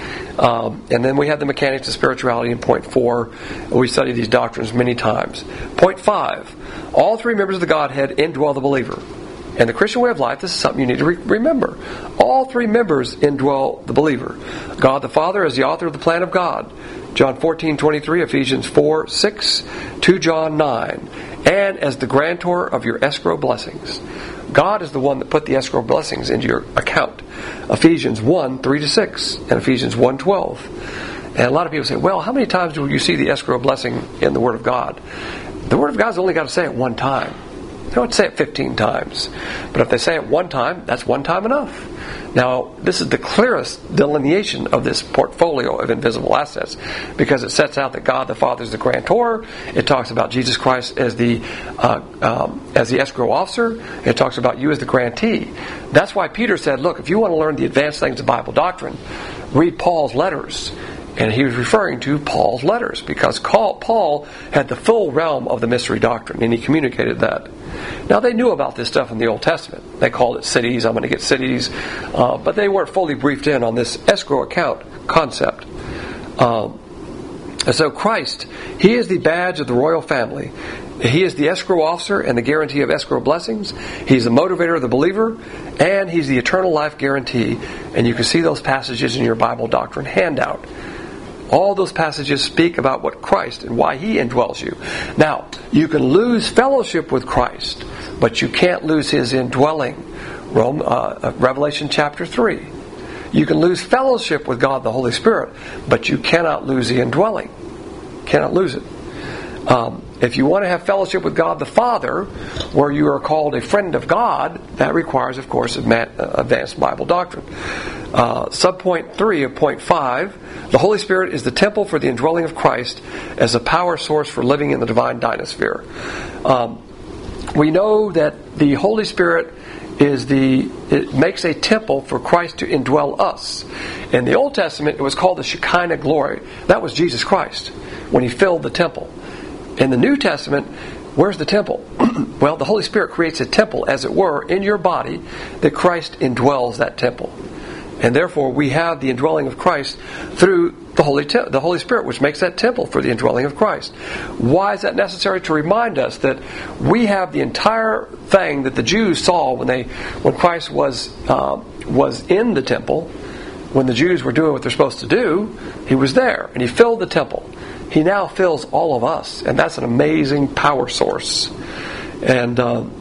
Speaker 1: And then we have the mechanics of spirituality in point 4. We study these doctrines many times. Point 5. All three members of the Godhead indwell the believer. In the Christian way of life, this is something you need to remember. All three members indwell the believer. God the Father is the author of the plan of God. John 14:23, Ephesians 4:6, 2 John 9. And as the grantor of your escrow blessings. God is the one that put the escrow blessings into your account. Ephesians 1:3-6 and Ephesians 1:12. And a lot of people say, well, how many times do you see the escrow blessing in the Word of God? The Word of God's only got to say it one time. They don't say it 15 times. But if they say it one time, that's one time enough. Now, this is the clearest delineation of this portfolio of invisible assets, because it sets out that God the Father is the grantor. It talks about Jesus Christ as the escrow officer. It talks about you as the grantee. That's why Peter said, look, if you want to learn the advanced things of Bible doctrine, read Paul's letters. And he was referring to Paul's letters, because Paul had the full realm of the mystery doctrine, and he communicated that. Now, they knew about this stuff in the Old Testament. They called it cities. I'm going to get cities. But they weren't fully briefed in on this escrow account concept. So Christ, He is the badge of the royal family. He is the escrow officer and the guarantee of escrow blessings. He's the motivator of the believer, and He's the eternal life guarantee. And you can see those passages in your Bible doctrine handout. All those passages speak about what Christ and why He indwells you. Now, you can lose fellowship with Christ, but you can't lose His indwelling. Revelation chapter 3. You can lose fellowship with God the Holy Spirit, but you cannot lose the indwelling. Cannot lose it. If you want to have fellowship with God the Father, where you are called a friend of God, that requires, of course, advanced Bible doctrine. Subpoint 3 of point 5, the Holy Spirit is the temple for the indwelling of Christ as a power source for living in the divine dynasphere. We know that the Holy Spirit it makes a temple for Christ to indwell us. In the Old Testament, it was called the Shekinah glory. That was Jesus Christ when He filled the temple. In the New Testament, where's the temple? Well, the Holy Spirit creates a temple, as it were, in your body, that Christ indwells that temple. And therefore, we have the indwelling of Christ through the Holy Spirit, which makes that temple for the indwelling of Christ. Why is that necessary? To remind us that we have the entire thing that the Jews saw when Christ was in the temple. When the Jews were doing what they're supposed to do, He was there, and He filled the temple. He now fills all of us, and that's an amazing power source. And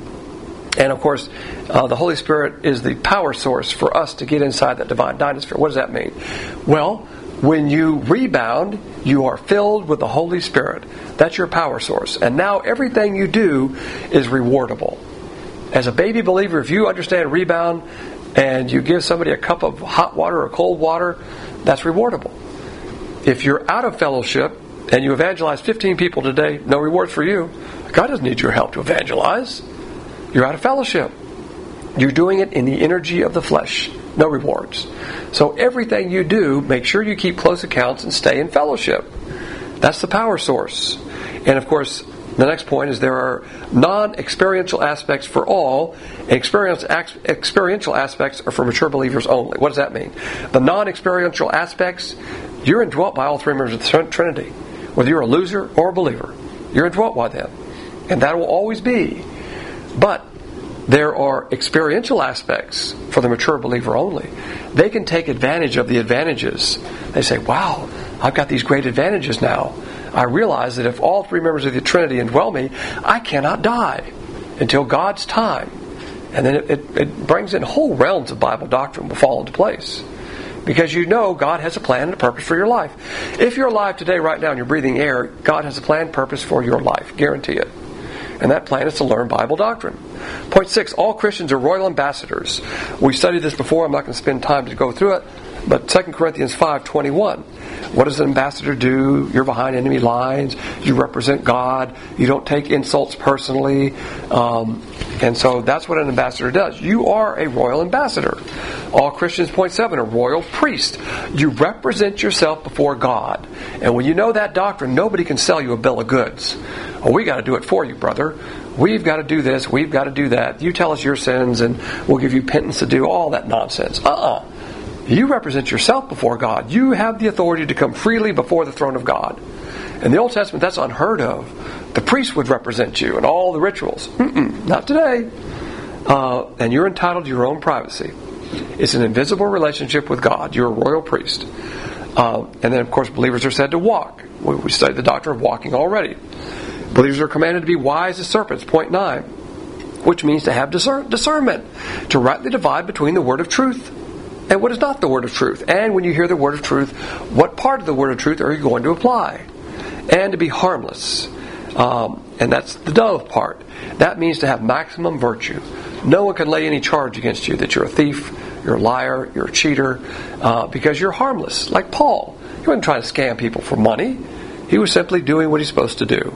Speaker 1: of course, the Holy Spirit is the power source for us to get inside that divine dynasphere. What does that mean? Well, when you rebound, you are filled with the Holy Spirit. That's your power source. And now everything you do is rewardable. As a baby believer, if you understand rebound and you give somebody a cup of hot water or cold water, that's rewardable. If you're out of fellowship and you evangelize 15 people today, no reward for you. God doesn't need your help to evangelize. You're out of fellowship. You're doing it in the energy of the flesh. No rewards. So everything you do, make sure you keep close accounts and stay in fellowship. That's the power source. And of course, The next point is there are non-experiential aspects for all, and experiential aspects are for mature believers only. What does that mean? The non-experiential aspects, you're indwelt by all three members of the Trinity. Whether you're a loser or a believer, you're indwelt by them. And that will always be. But there are experiential aspects for the mature believer only. They can take advantage of the advantages. They say, wow, I've got these great advantages now. I realize that if all three members of the Trinity indwell me, I cannot die until God's time. And then it brings in whole realms of Bible doctrine will fall into place. Because you know God has a plan and a purpose for your life. If you're alive today, right now, and you're breathing air, God has a plan and purpose for your life. Guarantee it. And that plan is to learn Bible doctrine. Point 6, all Christians are royal ambassadors. We studied this before. I'm not going to spend time to go through it. But 2 Corinthians 5:21. What does an ambassador do? You're behind enemy lines. You represent God. You don't take insults personally. And so that's what an ambassador does. You are a royal ambassador. All Christians, point 7, a royal priest. You represent yourself before God. And when you know that doctrine, nobody can sell you a bill of goods. Oh, we got to do it for you, brother. We've got to do this. We've got to do that. You tell us your sins and we'll give you penance to do all that nonsense. You represent yourself before God. You have the authority to come freely before the throne of God. In the Old Testament, that's unheard of. The priest would represent you and all the rituals. Not today. And you're entitled to your own privacy. It's an invisible relationship with God. You're a royal priest. And then, of course, believers are said to walk. We studied the doctrine of walking already. Believers are commanded to be wise as serpents. Point 9. Which means to have discernment. To rightly divide between the word of truth and what is not the word of truth. And when you hear the word of truth, what part of the word of truth are you going to apply? And to be harmless. And that's the dove part. That means to have maximum virtue. No one can lay any charge against you that you're a thief, you're a liar, you're a cheater, because you're harmless. Like Paul. He wasn't trying to scam people for money. He was simply doing what he's supposed to do.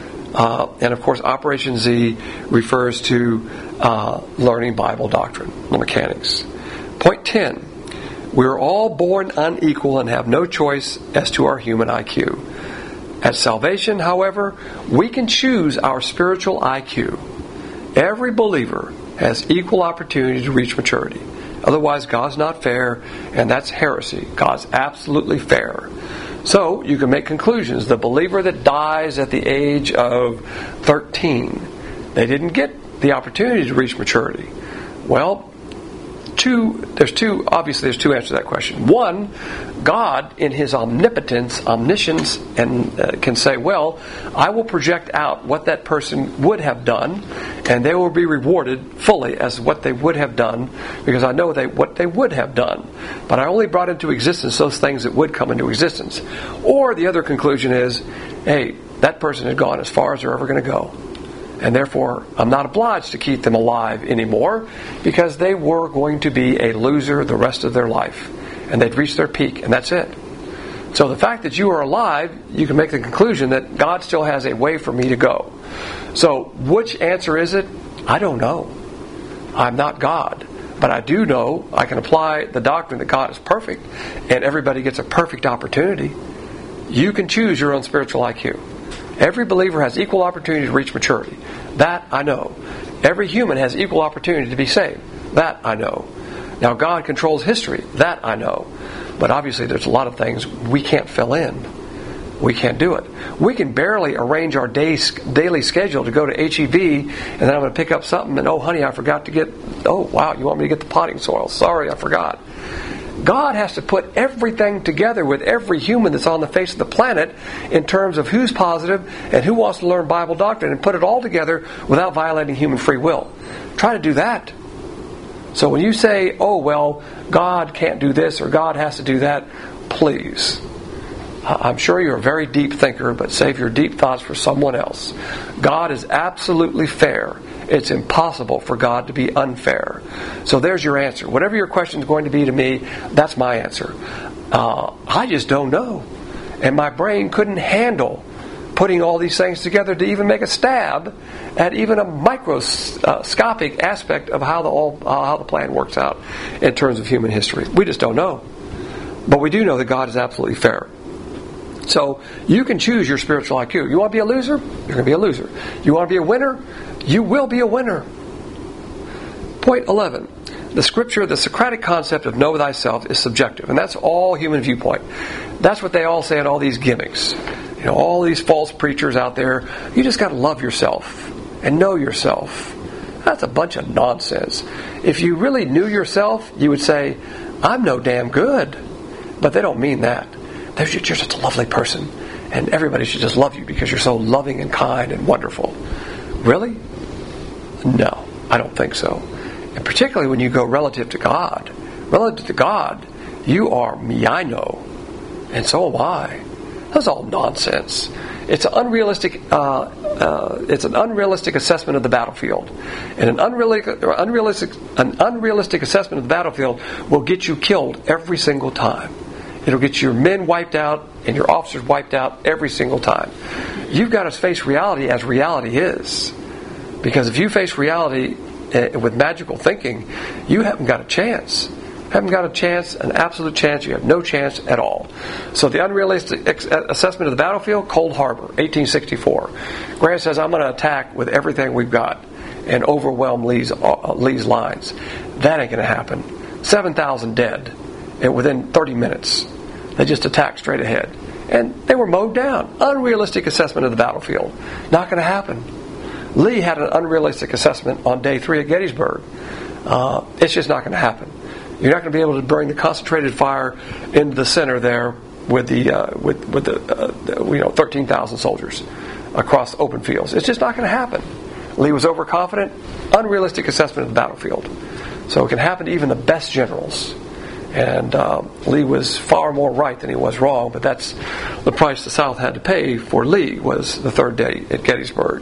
Speaker 1: And of course, Operation Z refers to learning Bible doctrine, the mechanics. Point 10. We are all born unequal and have no choice as to our human IQ. At salvation, however, we can choose our spiritual IQ. Every believer has equal opportunity to reach maturity. Otherwise, God's not fair, and that's heresy. God's absolutely fair. So, you can make conclusions. The believer that dies at the age of 13, they didn't get the opportunity to reach maturity. Well, there's two answers to that question. One, God in His omnipotence, omniscience, and can say, well, I will project out what that person would have done, and they will be rewarded fully as what they would have done, because I know what they would have done. But I only brought into existence those things that would come into existence. Or the other conclusion is, hey, that person has gone as far as they're ever going to go. And therefore, I'm not obliged to keep them alive anymore because they were going to be a loser the rest of their life. And they'd reached their peak, and that's it. So the fact that you are alive, you can make the conclusion that God still has a way for me to go. So which answer is it? I don't know. I'm not God. But I do know I can apply the doctrine that God is perfect, and everybody gets a perfect opportunity. You can choose your own spiritual IQ. Every believer has equal opportunity to reach maturity. That I know. Every human has equal opportunity to be saved. That I know. Now God controls history. That I know. But obviously there's a lot of things we can't fill in. We can't do it. We can barely arrange our daily schedule to go to HEB, and then I'm going to pick up something, and oh honey, I forgot to get, oh wow, you want me to get the potting soil. Sorry, I forgot. God has to put everything together with every human that's on the face of the planet in terms of who's positive and who wants to learn Bible doctrine, and put it all together without violating human free will. Try to do that. So when you say, oh well, God can't do this or God has to do that, please. I'm sure you're a very deep thinker, but save your deep thoughts for someone else. God is absolutely fair. It's impossible for God to be unfair. So there's your answer. Whatever your question is going to be to me, that's my answer. I just don't know. And my brain couldn't handle putting all these things together to even make a stab at even a microscopic aspect of how the plan works out in terms of human history. We just don't know. But we do know that God is absolutely fair. So you can choose your spiritual IQ. You want to be a loser? You're going to be a loser. You want to be a winner? You will be a winner. Point 11. The scripture, the Socratic concept of know thyself is subjective. And that's all human viewpoint. That's what they all say in all these gimmicks. All these false preachers out there. You just got to love yourself and know yourself. That's a bunch of nonsense. If you really knew yourself, you would say, I'm no damn good. But they don't mean that. You're just a lovely person, and everybody should just love you because you're so loving and kind and wonderful. Really? No, I don't think so. And particularly when you go relative to God. Relative to God, you are me, I know, and so am I. That's all nonsense. It's an unrealistic. It's an unrealistic assessment of the battlefield, and an unrealistic assessment of the battlefield will get you killed every single time. It'll get your men wiped out and your officers wiped out every single time. You've got to face reality as reality is. Because if you face reality with magical thinking, you haven't got a chance. Haven't got a chance, an absolute chance. You have no chance at all. So the unrealistic assessment of the battlefield, Cold Harbor, 1864. Grant says, I'm going to attack with everything we've got and overwhelm Lee's lines. That ain't going to happen. 7,000 dead within 30 minutes. They just attacked straight ahead. And they were mowed down. Unrealistic assessment of the battlefield. Not going to happen. Lee had an unrealistic assessment on day 3 at Gettysburg. It's just not going to happen. You're not going to be able to bring the concentrated fire into the center there with the 13,000 soldiers across open fields. It's just not going to happen. Lee was overconfident. Unrealistic assessment of the battlefield. So it can happen to even the best generals. And Lee was far more right than he was wrong, but that's the price the South had to pay for Lee, was the 3rd day at Gettysburg.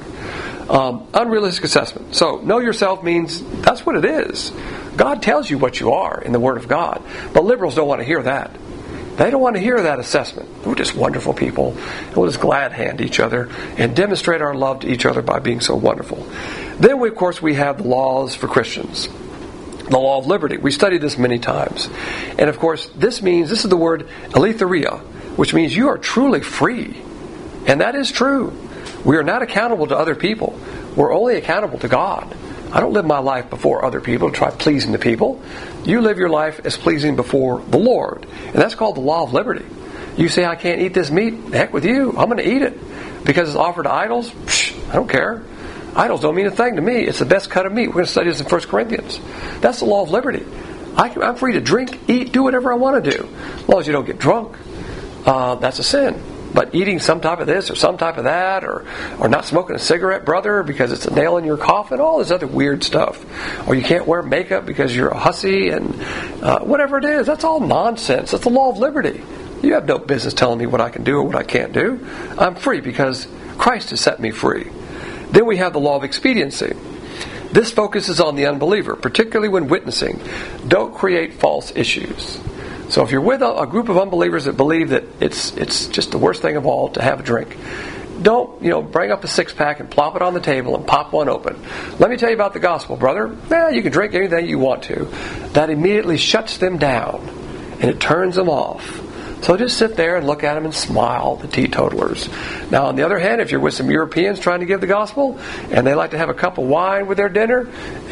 Speaker 1: Unrealistic assessment. So know yourself means that's what it is. God tells you what you are in the Word of God. But liberals don't want to hear that. They don't want to hear that assessment. We're just wonderful people. And we'll just glad hand each other and demonstrate our love to each other by being so wonderful. Then, of course, we have the laws for Christians. The law of liberty. We studied this many times. And of course, this is the word aletheria, which means you are truly free. And that is true. We are not accountable to other people. We're only accountable to God. I don't live my life before other people to try pleasing the people. You live your life as pleasing before the Lord. And that's called the law of liberty. You say, I can't eat this meat. The heck with you. I'm going to eat it. Because it's offered to idols? I don't care. Idols don't mean a thing to me. It's the best cut of meat. We're going to study this in 1 Corinthians. That's the law of liberty. I'm free to drink, eat, do whatever I want to do. As long as you don't get drunk. That's a sin. But eating some type of this or some type of that, or not smoking a cigarette, brother, because it's a nail in your coffin, all this other weird stuff. Or you can't wear makeup because you're a hussy, and whatever it is, that's all nonsense. That's the law of liberty. You have no business telling me what I can do or what I can't do. I'm free because Christ has set me free. Then we have the law of expediency. This focuses on the unbeliever, particularly when witnessing. Don't create false issues. So if you're with a group of unbelievers that believe that it's just the worst thing of all to have a drink, don't bring up a 6-pack and plop it on the table and pop one open. Let me tell you about the gospel, brother. You can drink anything you want to. That immediately shuts them down and it turns them off. So just sit there and look at them and smile, the teetotalers. Now, on the other hand, if you're with some Europeans trying to give the gospel, and they like to have a cup of wine with their dinner,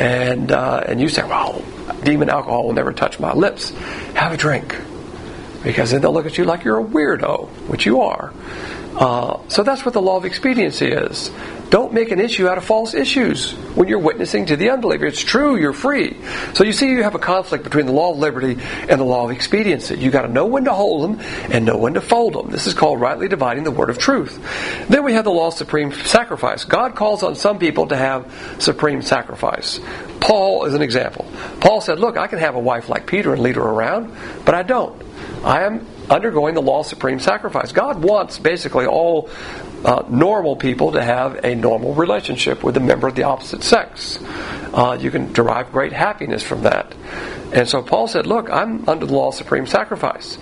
Speaker 1: and you say, well, demon alcohol will never touch my lips, have a drink. Because then they'll look at you like you're a weirdo, which you are. So that's what the law of expediency is. Don't make an issue out of false issues when you're witnessing to the unbeliever. It's true, you're free. So you see, you have a conflict between the law of liberty and the law of expediency. You've got to know when to hold them and know when to fold them. This is called rightly dividing the word of truth. Then we have the law of supreme sacrifice. God calls on some people to have supreme sacrifice. Paul is an example. Paul said, look, I can have a wife like Peter and lead her around, but I don't. I am undergoing the law of supreme sacrifice. God wants basically all normal people to have a normal relationship with a member of the opposite sex. You can derive great happiness from that. And so Paul said, look, I'm under the law of supreme sacrifice.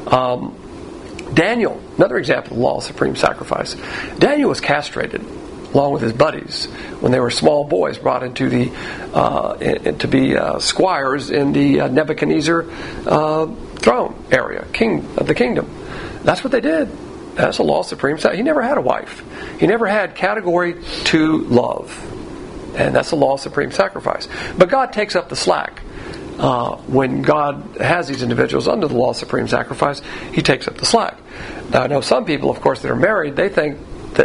Speaker 1: Daniel, another example of the law of supreme sacrifice. Daniel was castrated along with his buddies when they were small boys brought into the to be squires in the Nebuchadnezzar throne area, king of the kingdom. That's what they did. That's a law of supreme sacrifice. He never had a wife. He never had category 2 love. And that's the law of supreme sacrifice. But God takes up the slack. When God has these individuals under the law of supreme sacrifice, He takes up the slack. Now, I know some people, of course, that are married, they think that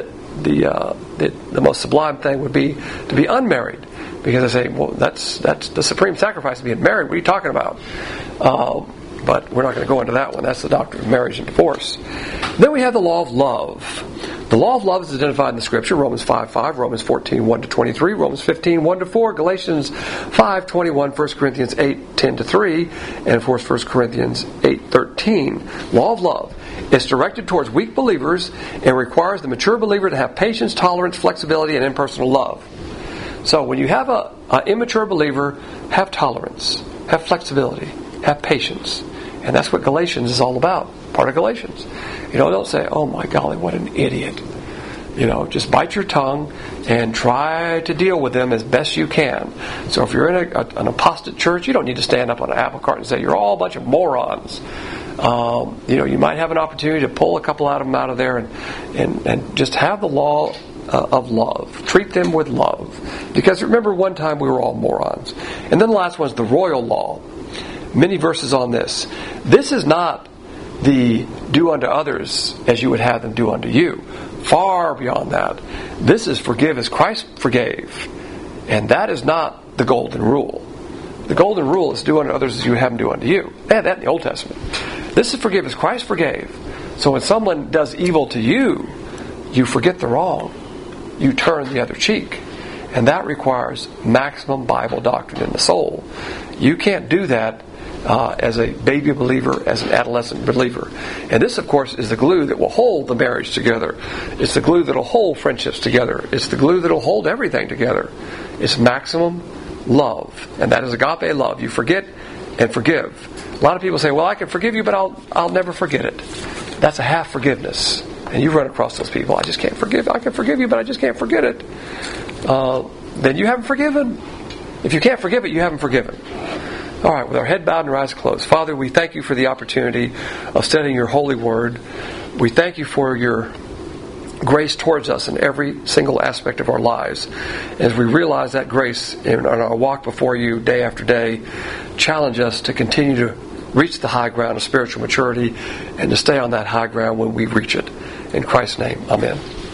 Speaker 1: the most sublime thing would be to be unmarried. Because they say, well, that's the supreme sacrifice of being married. What are you talking about? But we're not going to go into that one. That's the doctrine of marriage and divorce. Then we have the law of love. The law of love is identified in the Scripture, Romans 5:5, Romans 14:1-23, Romans 15:1-4, Galatians 5:21, 1 Corinthians 8:10-3, and of course 1 Corinthians 8:13. Law of love is directed towards weak believers and requires the mature believer to have patience, tolerance, flexibility, and impersonal love. So when you have an immature believer, have tolerance, have flexibility, have patience. And that's what Galatians is all about, part of Galatians. Don't say, oh my golly, what an idiot. Just bite your tongue and try to deal with them as best you can. So if you're in an apostate church, you don't need to stand up on an apple cart and say, you're all a bunch of morons. You might have an opportunity to pull a couple of them out of there and just have the law of love. Treat them with love. Because remember, one time we were all morons. And then the last one is the royal law. Many verses on this. This is not the do unto others as you would have them do unto you. Far beyond that. This is forgive as Christ forgave. And that is not the golden rule. The golden rule is do unto others as you would have them do unto you. They had that in the Old Testament. This is forgive as Christ forgave. So when someone does evil to you, you forget the wrong. You turn the other cheek. And that requires maximum Bible doctrine in the soul. You can't do that as a baby believer, as an adolescent believer. And this, of course, is the glue that will hold the marriage together. It's the glue that will hold friendships together. It's the glue that will hold everything together. It's maximum love. And that is agape love. You forget and forgive. A lot of people say, well, I can forgive you, but I'll never forget it. That's a half forgiveness. And you've run across those people. I just can't forgive. I can forgive you, but I just can't forget it. Then you haven't forgiven. If you can't forgive it, you haven't forgiven. All right, with our head bowed and our eyes closed. Father, we thank you for the opportunity of studying your holy word. We thank you for your grace towards us in every single aspect of our lives. As we realize that grace in our walk before you day after day, challenge us to continue to reach the high ground of spiritual maturity and to stay on that high ground when we reach it. In Christ's name, amen.